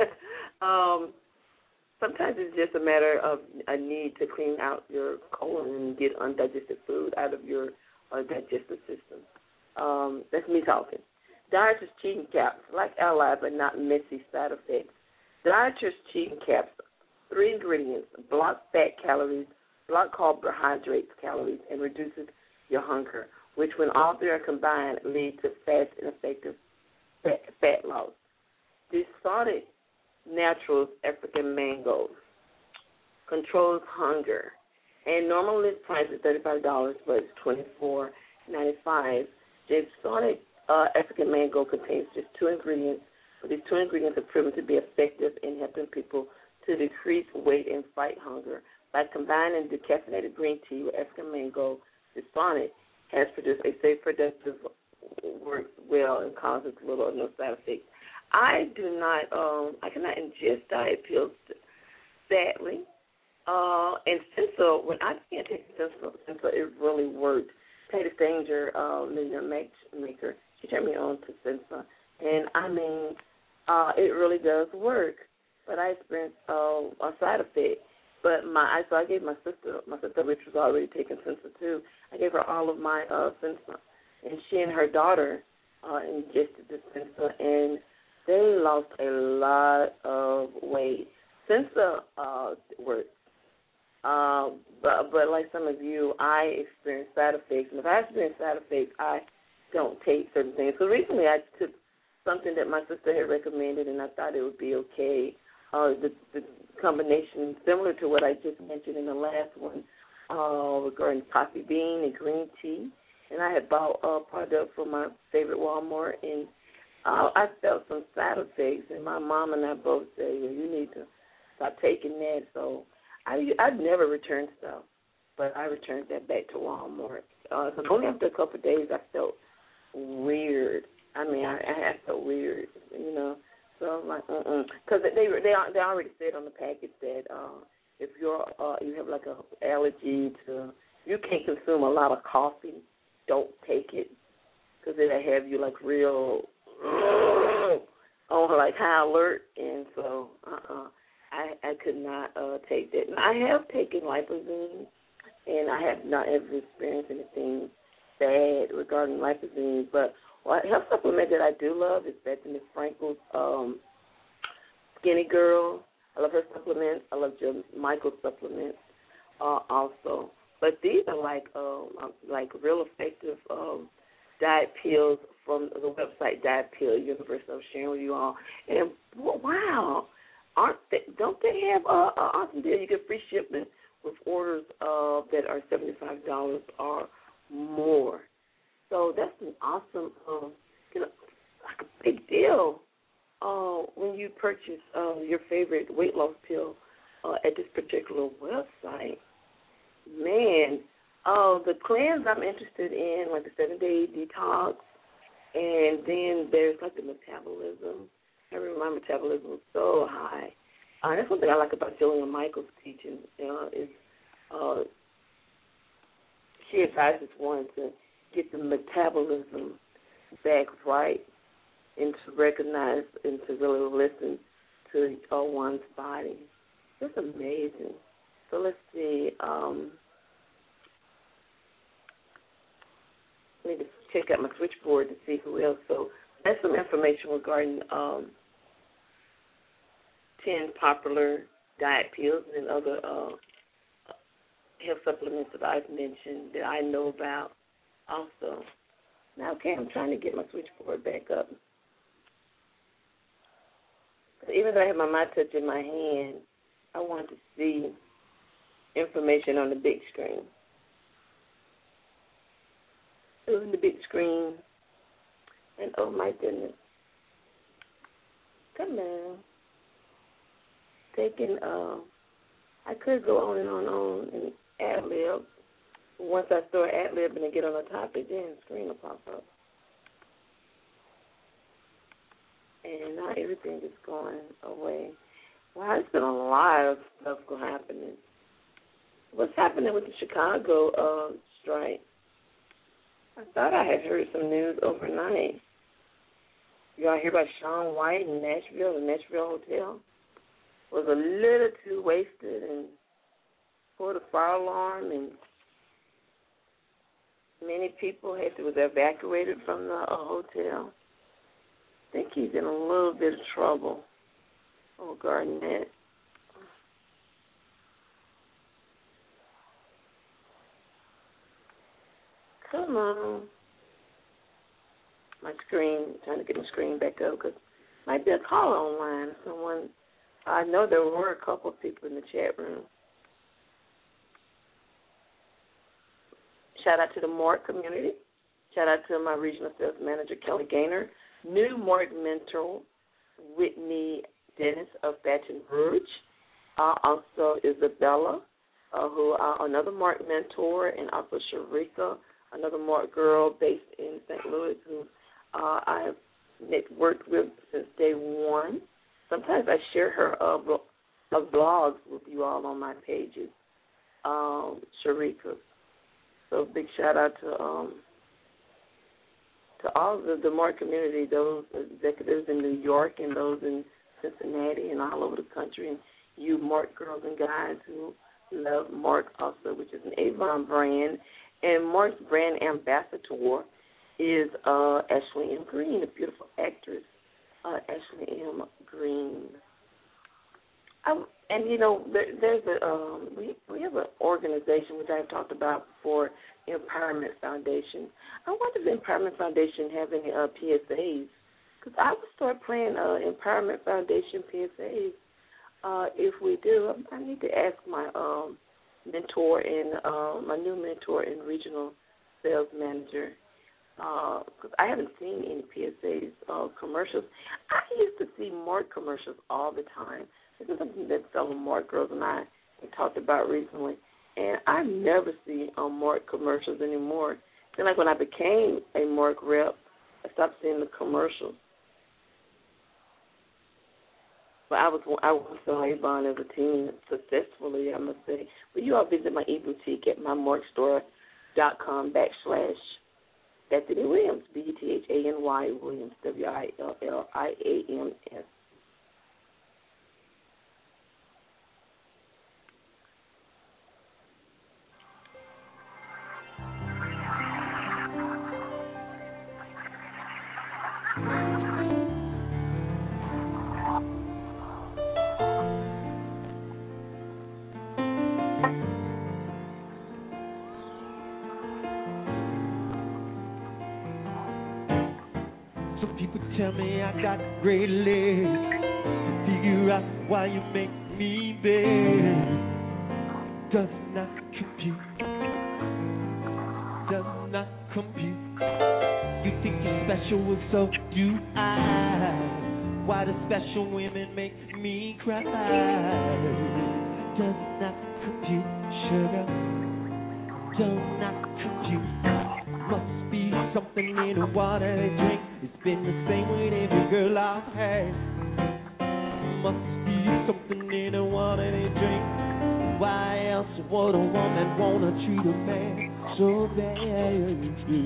Sometimes it's just a matter of a need to clean out your colon and get undigested food out of your digestive system. That's me talking. Dieters Cheating Caps, like Ally, but not messy side effects. Dieters Cheating Caps, 3 ingredients: block fat calories, block carbohydrates calories, and reduces your hunger, which when all 3 are combined lead to fast and effective fat loss. Desalted Naturals African Mangoes controls hunger, and normally its price is $35, but it's $24.95. Desalted African Mango contains just 2 ingredients, but these 2 ingredients are proven to be effective in helping people to decrease weight and fight hunger. By combining decaffeinated green tea with African Mango, Desalted has produced a safe, productive, works well, and causes little or no side effects. I cannot ingest diet pills, sadly. And Sensa, when I began taking Sensa, it really worked. Taylor Stanger, Millionaire Matchmaker, she turned me on to Sensa. And, I mean, it really does work. But I experienced a side effect. But so I gave my sister, which was already taking Sensa too, I gave her all of my Sensa. And she and her daughter ingested the Sensa, and they lost a lot of weight. Sensa works. But like some of you, I experience side effects. And if I experience side effects, I don't take certain things. So recently I took something that my sister had recommended, and I thought it would be okay. The combination similar to what I just mentioned in the last one regarding coffee bean and green tea. And I had bought a product from my favorite Walmart, and I felt some side effects. And my mom and I both said, you need to stop taking that. So I'd never returned stuff, but I returned that back to Walmart. So only after a couple of days I felt weird. I mean, I felt weird, you know. So I'm like, Because they already said on the package that if you have like a allergy to, you can't consume a lot of coffee, don't take it, because it'll have you like real on like high alert, and so I could not take that. And I have taken lipozene, and I have not ever experienced anything bad regarding lipozene. But what health supplement that I do love is Bethany Frankel's Skinny Girl. I love her supplements. I love Jill Michael's supplements also. But these are like real effective diet pills from the website Diet Pill Universe. I'm sharing with you all. And wow, don't they have an awesome deal? You get free shipment with orders that are $75 or more. So that's an awesome, like a big deal when you purchase your favorite weight loss pill at this particular website. Man, the cleanse I'm interested in, like the 7-day detox, and then there's like the metabolism. I remember my metabolism was so high. That's one thing I like about Jillian Michaels' teaching is she advises one to get the metabolism back right and to recognize and to really listen to one's body. It's amazing. So let's see. I need to check out my switchboard to see who else. So that's some information regarding 10 popular diet pills and other health supplements that I've mentioned that I know about also. Now, okay, I'm trying to get my switchboard back up. Even though I have my MyTouch in my hand, I want to see information on the big screen. On the big screen, and oh my goodness, come on. I could go on and on and ad-lib. Once I start ad-libbing and get on a topic, then the screen will pop up. And now everything is going away. Wow, there's been a lot of stuff happening. What's happening with the Chicago strike? I thought I had heard some news overnight. Y'all hear about Shaun White in Nashville, the Nashville hotel? Was a little too wasted and pulled a fire alarm, and many people was evacuated from the hotel. I think he's in a little bit of trouble regarding that. Come on. My screen, trying to get my screen back up because might be a caller online. Someone, I know there were a couple of people in the chat room. Shout out to the Mark community. Shout out to my regional sales manager, Kelly Gaynor. New Mark mentor, Whitney Dennis of Baton Rouge. Also Isabella, who another Mark mentor, and also Sharika, another Mark girl based in St. Louis, who I have networked with since day one. Sometimes I share her blogs with you all on my pages, Sharika. So big shout out to all the Mark community, those executives in New York and those in Cincinnati and all over the country, and you Mark girls and guys who love Mark also, which is an Avon brand. And Mark's brand ambassador is Ashley M. Green, a beautiful actress, Ashley M. Green. And you know, there's we have an organization which I've talked about before, Empowerment Foundation. I wonder if the Empowerment Foundation have any PSAs, because I would start playing Empowerment Foundation PSAs. If we do, I need to ask my mentor and my new mentor and regional sales manager, because I haven't seen any PSAs commercials. I used to see Mark commercials all the time. This is something that fellow Mark girls and I have talked about recently, and I never see Mark commercials anymore. Then, like when I became a Mark rep, I stopped seeing the commercials. But I was on Avon as a teen successfully, I must say. But you all visit my e-boutique at mymorgstore.com/Bethany Williams, BETHANY Williams, WILLIAMS. Tell me I got great legs. Figure out why you make me beg. Does not compute. Does not compute. You think you're special, well, so do I. Why do special women make me cry? Does not compute, sugar. Does not compute. Must be something in the water they drink. It's been the same with every girl I've had. Must be something in the water they drink. Why else would a woman wanna treat a man so bad?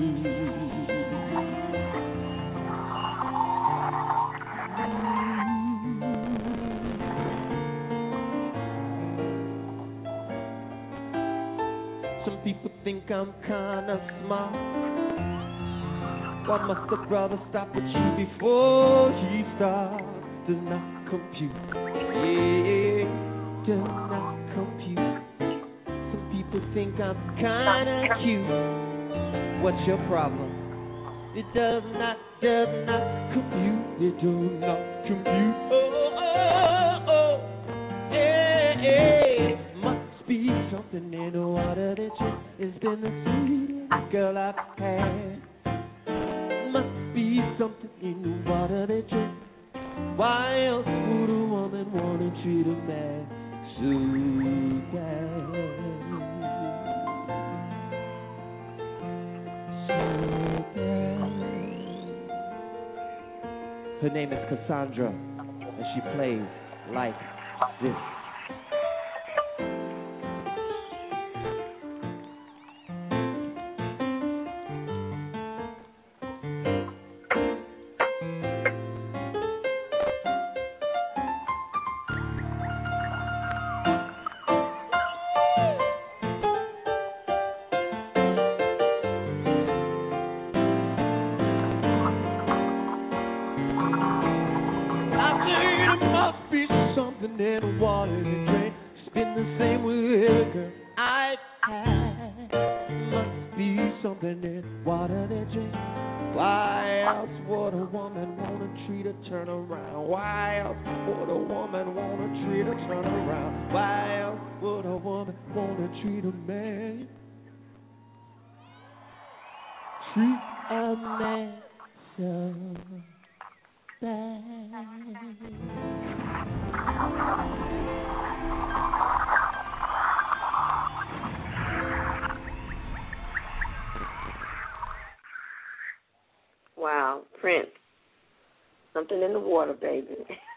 Some people think I'm kinda smart. Why must a brother stop with you before he starts? Does not compute. Yeah, does not compute. Some people think I'm kinda cute. What's your problem? It does not compute. It does not compute. Oh, yeah. Must be something in the water that you. It's been the sweetest girl I've had. Must be something in the water they drink. Why else would a woman wanna treat a man so bad? So bad. Her name is Cassandra, and she plays like this. Wow, Prince. Something in the water, baby.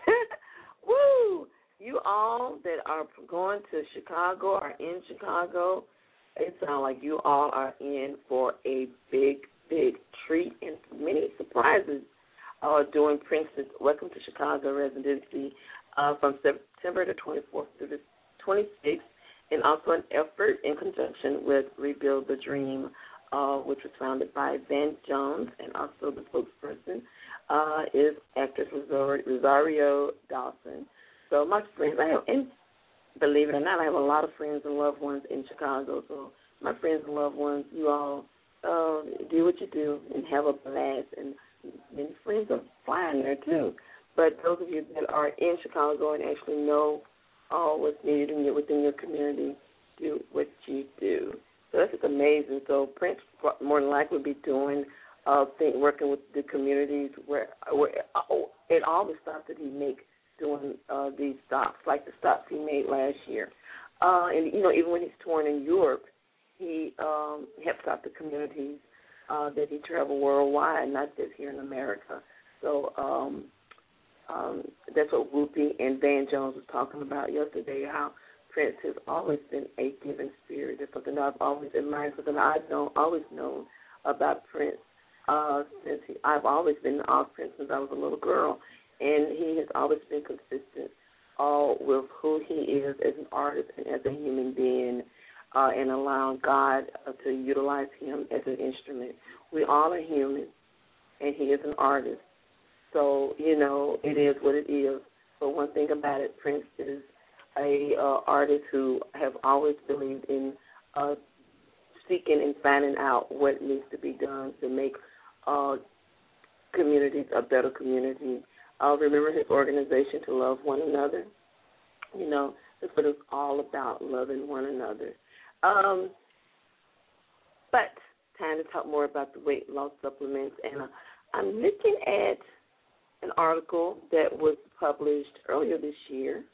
Woo! You all that are going to Chicago or in Chicago, it sounds like you all are in for a big, big treat and many surprises during Prince's Welcome to Chicago residency from September the 24th through the 26th, and also an effort in conjunction with Rebuild the Dream, which was founded by Van Jones, and also the spokesperson is actress Rosario Dawson. So my friends, and believe it or not, I have a lot of friends and loved ones in Chicago. So my friends and loved ones, you all do what you do and have a blast. And many friends are flying there too. But those of you that are in Chicago and actually know what's needed within your community, do what you do. So that's just amazing. So Prince more than likely will be doing working with the communities where at all the stops that he makes, doing these stops, like the stops he made last year. And, even when he's touring in Europe, he helps out the communities that he travel worldwide, not just here in America. So That's what Whoopi and Van Jones was talking about yesterday, how Prince has always been a giving spirit. It's something that I've always admired, something I've always known about Prince. I've always been an awe of Prince since I was a little girl, and he has always been consistent with who he is as an artist and as a human being, and allowing God to utilize him as an instrument. We all are human, and he is an artist. So, it is what it is. But one thing about it, Prince is a artist who have always believed in seeking and finding out what needs to be done to make communities a better community. Remember his organization, To Love One Another. That's what it's all about, loving one another. But time to talk more about the weight loss supplements. And I'm looking at an article that was published earlier this year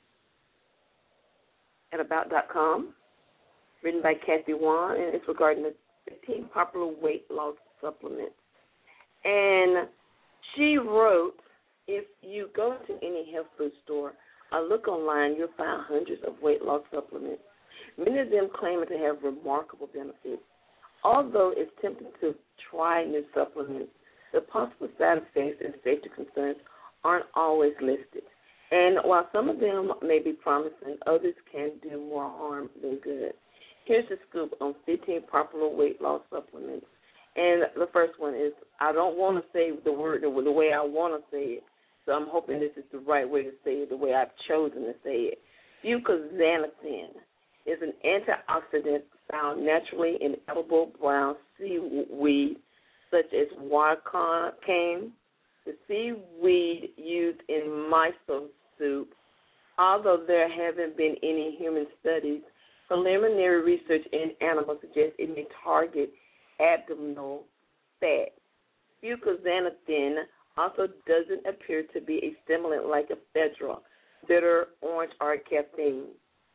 at About.com, written by Kathy Wan, and it's regarding the 15 popular weight loss supplements. And she wrote, if you go to any health food store or look online, you'll find hundreds of weight loss supplements, many of them claiming to have remarkable benefits. Although it's tempting to try new supplements, the possible side effects and safety concerns aren't always listed. And while some of them may be promising, others can do more harm than good. Here's the scoop on 15 popular weight loss supplements. And the first one is, I don't want to say the word the way I want to say it, so I'm hoping this is the right way to say it, the way I've chosen to say it. Fucoxanthin is an antioxidant found naturally in edible brown seaweed, such as water cane, the seaweed used in miso soup. Although there haven't been any human studies, preliminary research in animals suggests it may target abdominal fat. Fucoxanthin also doesn't appear to be a stimulant like ephedra, bitter orange, or caffeine.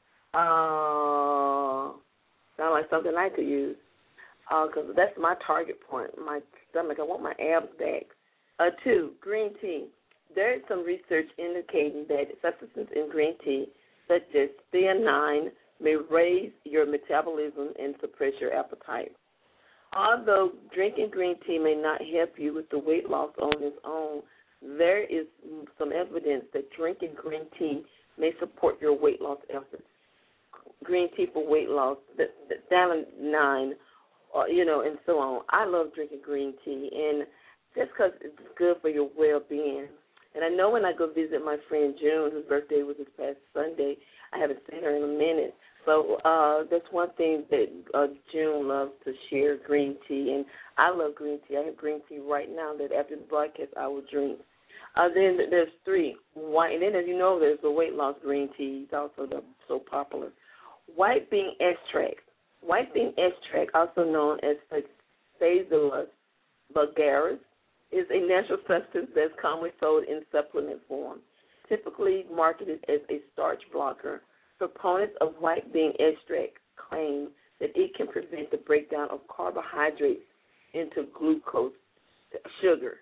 Sound like something I could use, because that's my target point, my stomach. I want my abs back. 2, green tea. There is some research indicating that substances in green tea, such as theanine, may raise your metabolism and suppress your appetite. Although drinking green tea may not help you with the weight loss on its own, there is some evidence that drinking green tea may support your weight loss efforts. Green tea for weight loss, the theanine, and so on. I love drinking green tea, and just because it's good for your well-being. And I know when I go visit my friend June, whose birthday was this past Sunday, I haven't seen her in a minute. So that's one thing that June loves to share, green tea. And I love green tea. I have green tea right now that after the broadcast I will drink. Then there's 3, white. And then, as you know, there's the weight loss green teas also that are so popular. White bean extract. White bean extract, also known as Phaseolus vulgaris, is a natural substance that's commonly sold in supplement form, typically marketed as a starch blocker. Proponents of white bean extract claim that it can prevent the breakdown of carbohydrates into glucose, sugar.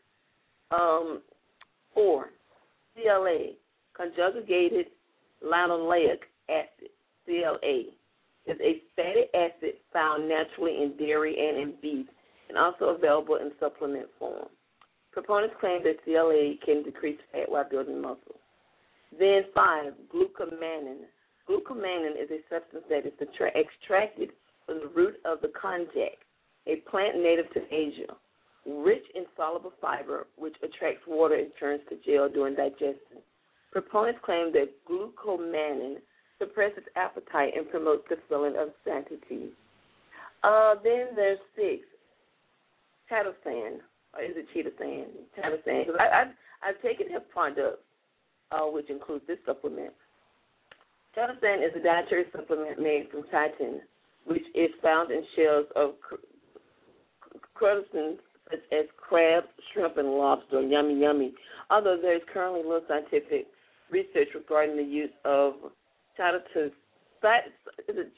4, CLA, conjugated linoleic acid, CLA, is a fatty acid found naturally in dairy and in beef, and also available in supplement form. Proponents claim that CLA can decrease fat while building muscle. Then 5, glucomannan. Glucomannan is a substance that is extracted from the root of the konjac, a plant native to Asia, rich in soluble fiber, which attracts water and turns to gel during digestion. Proponents claim that glucomannan suppresses appetite and promotes the feeling of satiety. Then there's 6, chitosan, or is it chitosan? Chitosan. I've taken his product, which includes this supplement. Chitosan is a dietary supplement made from chitin, which is found in shells of crustaceans such as crab, shrimp, and lobster. Yummy, yummy. Although there is currently little scientific research regarding the use of chitosan, is it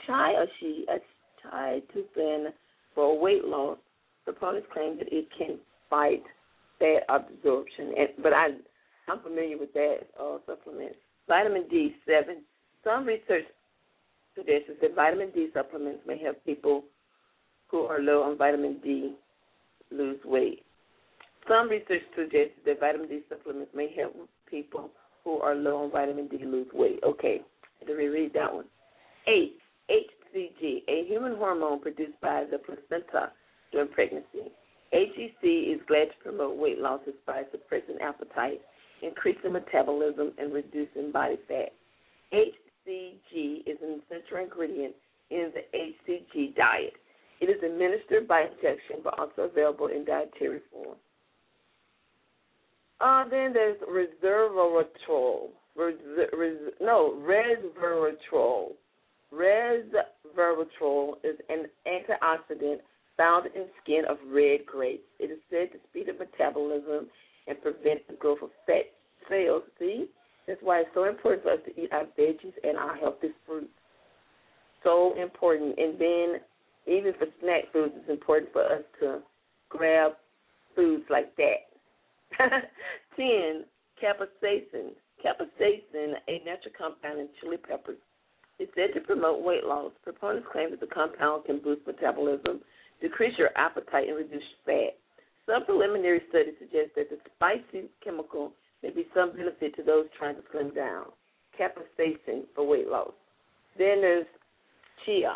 chitosan for weight loss, proponents claim that it can fight fat absorption. But I I'm familiar with that supplement. Vitamin D7. Some research suggests that vitamin D supplements may help people who are low on vitamin D lose weight. Some research suggests that vitamin D supplements may help people who are low on vitamin D lose weight. Okay, let me read that one. 8. HCG, a human hormone produced by the placenta during pregnancy. HCG is glad to promote weight loss by suppressing appetite, increasing metabolism, and reducing body fat. HCG is an essential ingredient in the HCG diet. It is administered by injection, but also available in dietary form. Then there's resveratrol. Resveratrol. Resveratrol is an antioxidant found in skin of red grapes. It is said to speed up metabolism and prevent the growth of fat cells. See? That's why it's so important for us to eat our veggies and our healthy fruits. So important. And then even for snack foods, it's important for us to grab foods like that. 10, capsaicin. Capsaicin, a natural compound in chili peppers, is said to promote weight loss. Proponents claim that the compound can boost metabolism, decrease your appetite, and reduce fat. Some preliminary studies suggest that the spicy chemical may be some benefit to those trying to slim down. Capsaicin for weight loss. Then there's chia.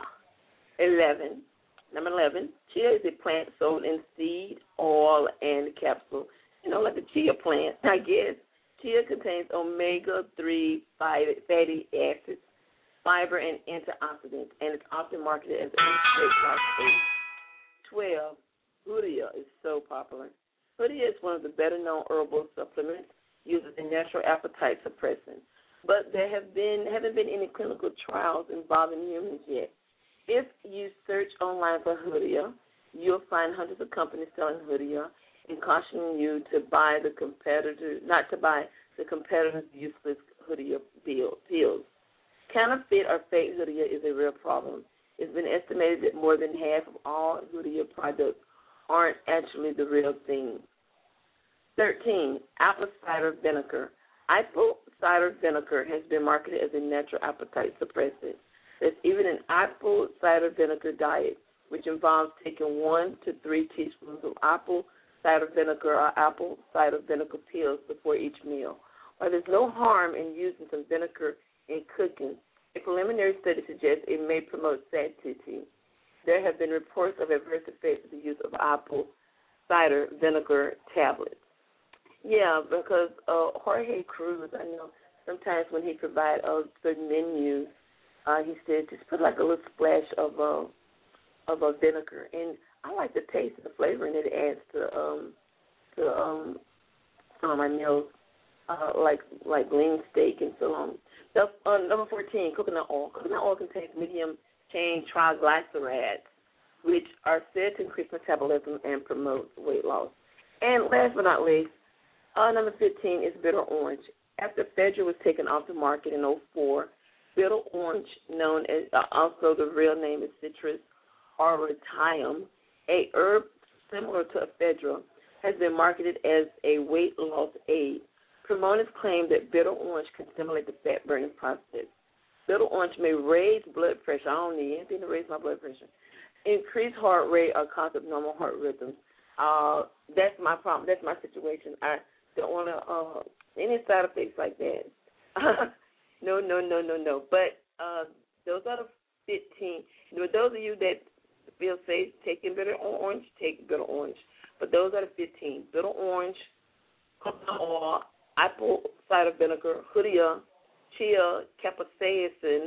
Number 11, chia is a plant sold in seed, oil, and capsule. You know, like the chia plant, I guess. Chia contains omega-3 fatty acids, fiber, and antioxidants, and it's often marketed as a straight loss aid. 12, Hoodia is so popular. Hoodia is one of the better-known herbal supplements used as a natural appetite suppressant, but there haven't been any clinical trials involving humans yet. If you search online for Hoodia, you'll find hundreds of companies selling Hoodia and cautioning you to buy not to buy the competitor's useless Hoodia pills. Counterfeit or fake Hoodia is a real problem. It's been estimated that more than half of all Hoodia products aren't actually the real thing. 13, apple cider vinegar. Apple cider vinegar has been marketed as a natural appetite suppressant. There's even an apple cider vinegar diet, which involves taking 1 to 3 teaspoons of apple cider vinegar or apple cider vinegar pills before each meal. While there's no harm in using some vinegar in cooking, a preliminary study suggests it may promote satiety. There have been reports of adverse effects of the use of apple cider vinegar tablets. Yeah, because Jorge Cruz, I know sometimes when he provides certain menus, he said just put like a little splash of a vinegar, and I like the taste and the flavor, and it adds to some of my meals, like lean steak and so on. Number 14, coconut oil. Coconut oil contains medium-chain triglycerides, which are said to increase metabolism and promote weight loss. And last but not least, number 15 is bitter orange. After Fedra was taken off the market in 2004, bitter orange, known as also the real name is Citrus aurantium, a herb similar to ephedra, has been marketed as a weight loss aid. Promoters claim that bitter orange can stimulate the fat burning process. Bitter orange may raise blood pressure. I don't need anything to raise my blood pressure. Increase heart rate or cause abnormal heart rhythms. That's my problem. That's my situation. I don't want to any side effects like that. No. But those are the 15. Those of you that feel safe taking bitter orange, take bitter orange. But those are the 15. Bitter orange, coconut oil, apple cider vinegar, Hoodia, chia, capsaicin,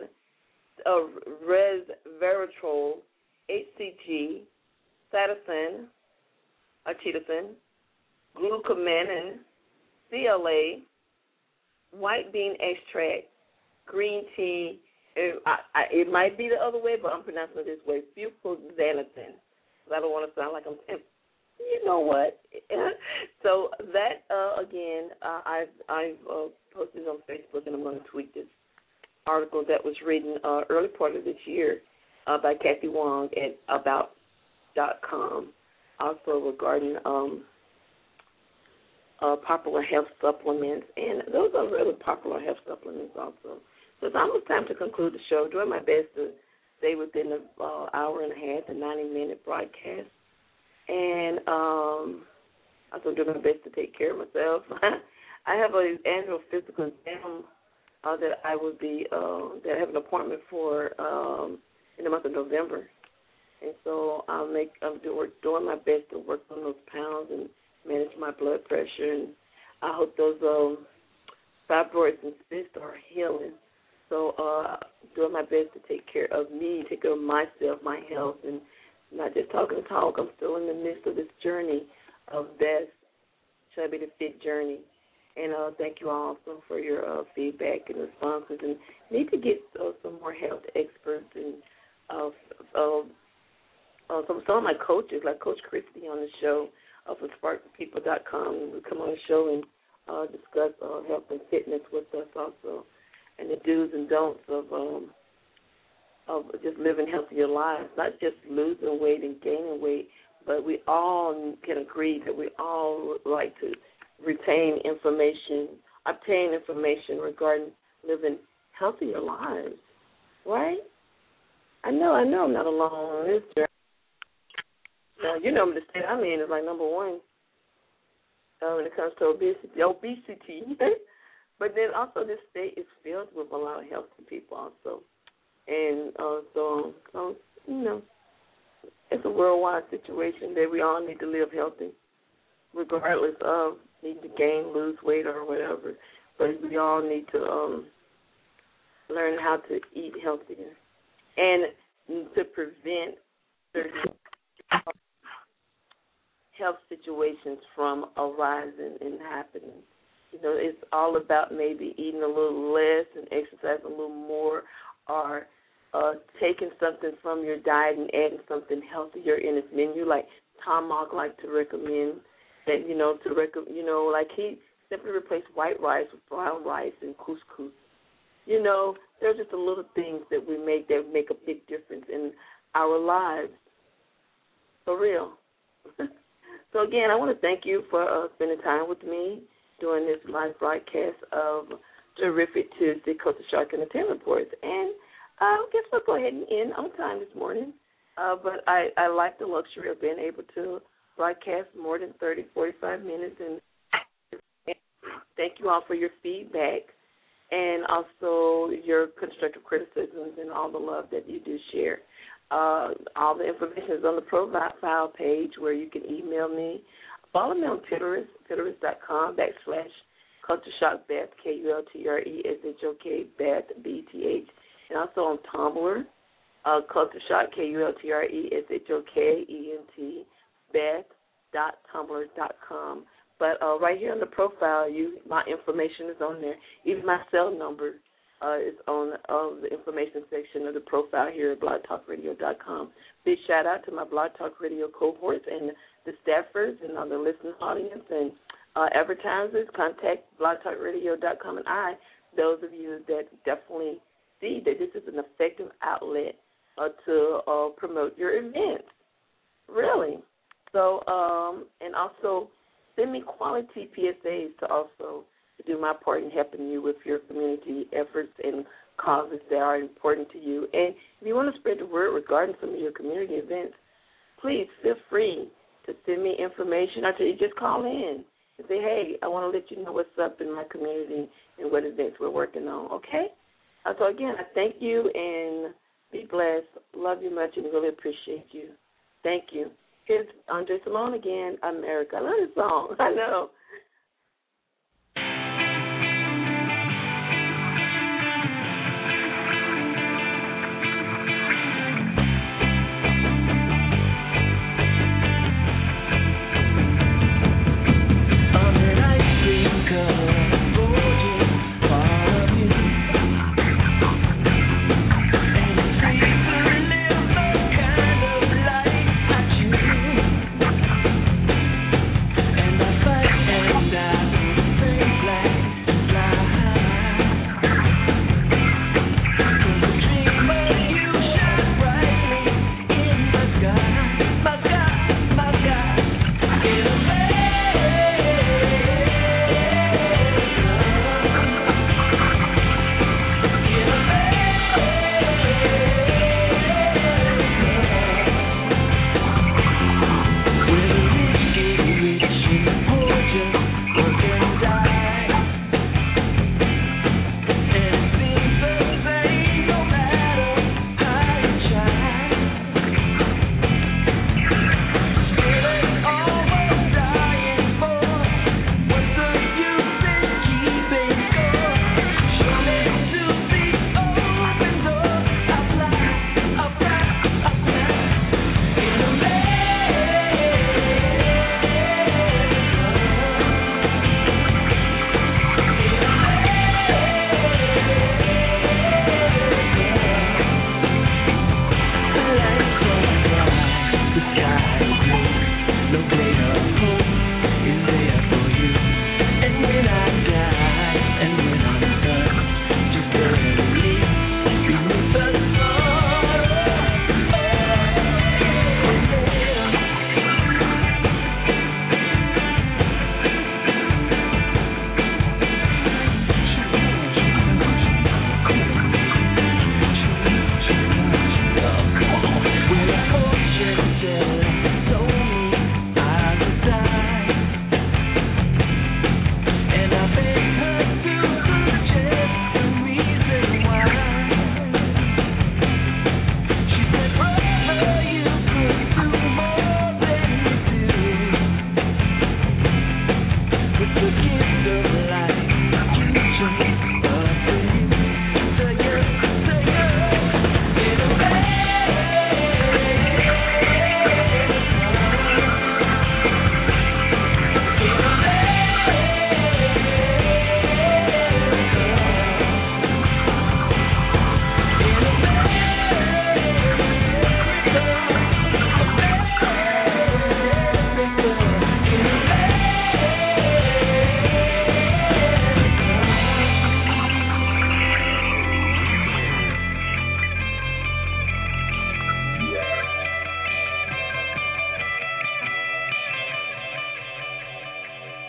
resveratrol, HCG, cytosine, chitosan, glucomannan, CLA, white bean extract, green tea. It might be the other way, but I'm pronouncing it this way. Fucoxanthin. I don't want to sound like I'm saying, you know what? So that again, I've posted on Facebook, and I'm going to tweet this article that was written early part of this year by Kathy Wong at about.com, also regarding popular health supplements, and those are really popular health supplements also. So it's almost time to conclude the show. Doing my best to stay within the hour and a half, the 90-minute broadcast, and also doing my best to take care of myself. I have an annual physical exam that I will be that I have an appointment for in the month of November, and so I'm doing my best to work on those pounds and manage my blood pressure, and I hope those fibroids and cysts are healing. So doing my best to take care of me, take care of myself, my health, and not just talking talk. I'm still in the midst of this journey of best, chubby to fit journey. And thank you all also for your feedback and responses. And need to get some more health experts and some of my coaches, like Coach Christy on the show from SparkForPeople.com. We come on the show and discuss health and fitness with us also, and the do's and don'ts of just living healthier lives, not just losing weight and gaining weight, but we all can agree that we all would like to obtain information regarding living healthier lives, right? I know I'm not alone on this journey. Now, you know the state I'm in is like number one when it comes to obesity. But then also this state is filled with a lot of healthy people also. And so, you know, it's a worldwide situation that we all need to live healthy, regardless of needing to gain, lose weight, or whatever. But we all need to learn how to eat healthier and to prevent certain health situations from arising and happening. You know, it's all about maybe eating a little less and exercising a little more, or taking something from your diet and adding something healthier in its menu. Like Tom Mogg like to recommend that, like he simply replaced white rice with brown rice and couscous. You know, there's just a little things that we make that make a big difference in our lives. For real. So, again, I want to thank you for spending time with me during this live broadcast of Terrific Tuesday Culture Shock Entertainment Reports. And I guess we'll go ahead and end on time this morning. But I like the luxury of being able to broadcast more than 30, 45 minutes. And thank you all for your feedback and also your constructive criticisms and all the love that you do share. All the information is on the profile page where you can email me. Follow me on Pinterest, pinterest.com/CultureShockBeth, KULTRESHOK, Beth, BTH, and also on Tumblr, Culture Shock, KULTRESHOKENT, Beth.tumblr.com. But right here on the profile, my information is on there. Even my cell number is on the information section of the profile here at blogtalkradio.com. Big shout-out to my Blog Talk Radio cohorts and the staffers and all the listening audience and advertisers. Contact blogtalkradio.com and those of you that definitely see that this is an effective outlet to promote your events, really. So, and also send me quality PSAs to also do my part in helping you with your community efforts and causes that are important to you. And if you want to spread the word regarding some of your community events, please feel free to send me information or to just call in and say, hey, I want to let you know what's up in my community and what events we're working on, okay? So, again, I thank you and be blessed. Love you much and really appreciate you. Thank you. Here's Andre Salone again, America. I love this song. I know. And I fight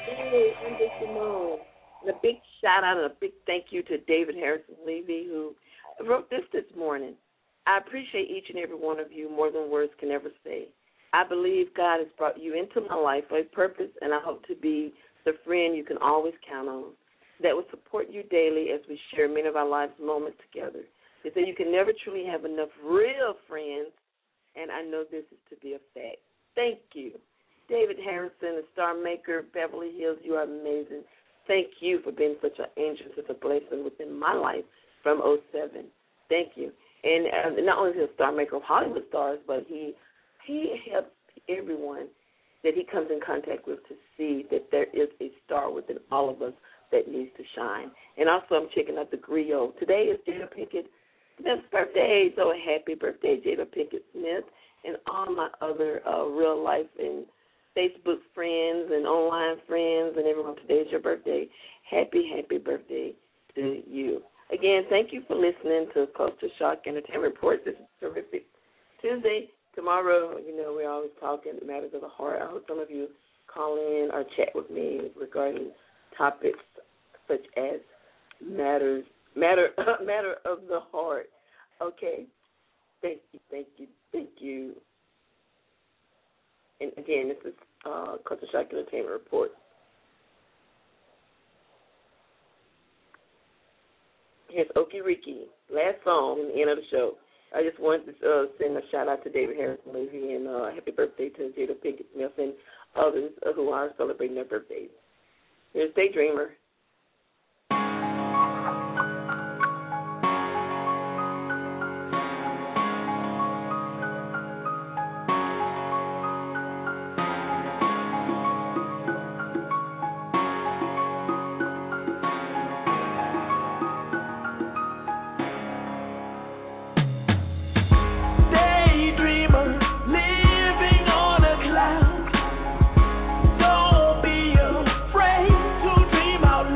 Hey, I'm Big Simone. And a big shout out and a big thank you to David Harrison Levy, who wrote this morning. I appreciate each and every one of you more than words can ever say. I believe God has brought you into my life for a purpose, and I hope to be the friend you can always count on, that will support you daily as we share many of our lives' moments together. They say you can never truly have enough real friends, and I know this is to be a fact. Thank you. David Harrison, the Star Maker, Beverly Hills, you are amazing. Thank you for being such an angel, such a blessing within my life from 2007. Thank you. And not only is he a star maker of Hollywood stars, but he helps everyone that he comes in contact with to see that there is a star within all of us that needs to shine. And also I'm checking out the griot. Today is Jada Pinkett Smith's birthday, so happy birthday, Jada Pinkett Smith, and all my other real life and Facebook friends and online friends and everyone. Today is your birthday. Happy, happy birthday to you. Again, thank you for listening to Culture Shock Entertainment Report. This is terrific. Tuesday, tomorrow, we're always talking matters of the heart. I hope some of you call in or chat with me regarding topics such as matter of the heart. Okay. Thank you. And again, this is Culture Shock Entertainment Report. Here's Okie Ricky, last song in the end of the show. I just wanted to send a shout-out to David Harrison Levy and happy birthday to Jada Pinkett Smith and others who are celebrating their birthdays. Here's Daydreamer. Living on a cloud. Don't be afraid to dream out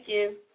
you.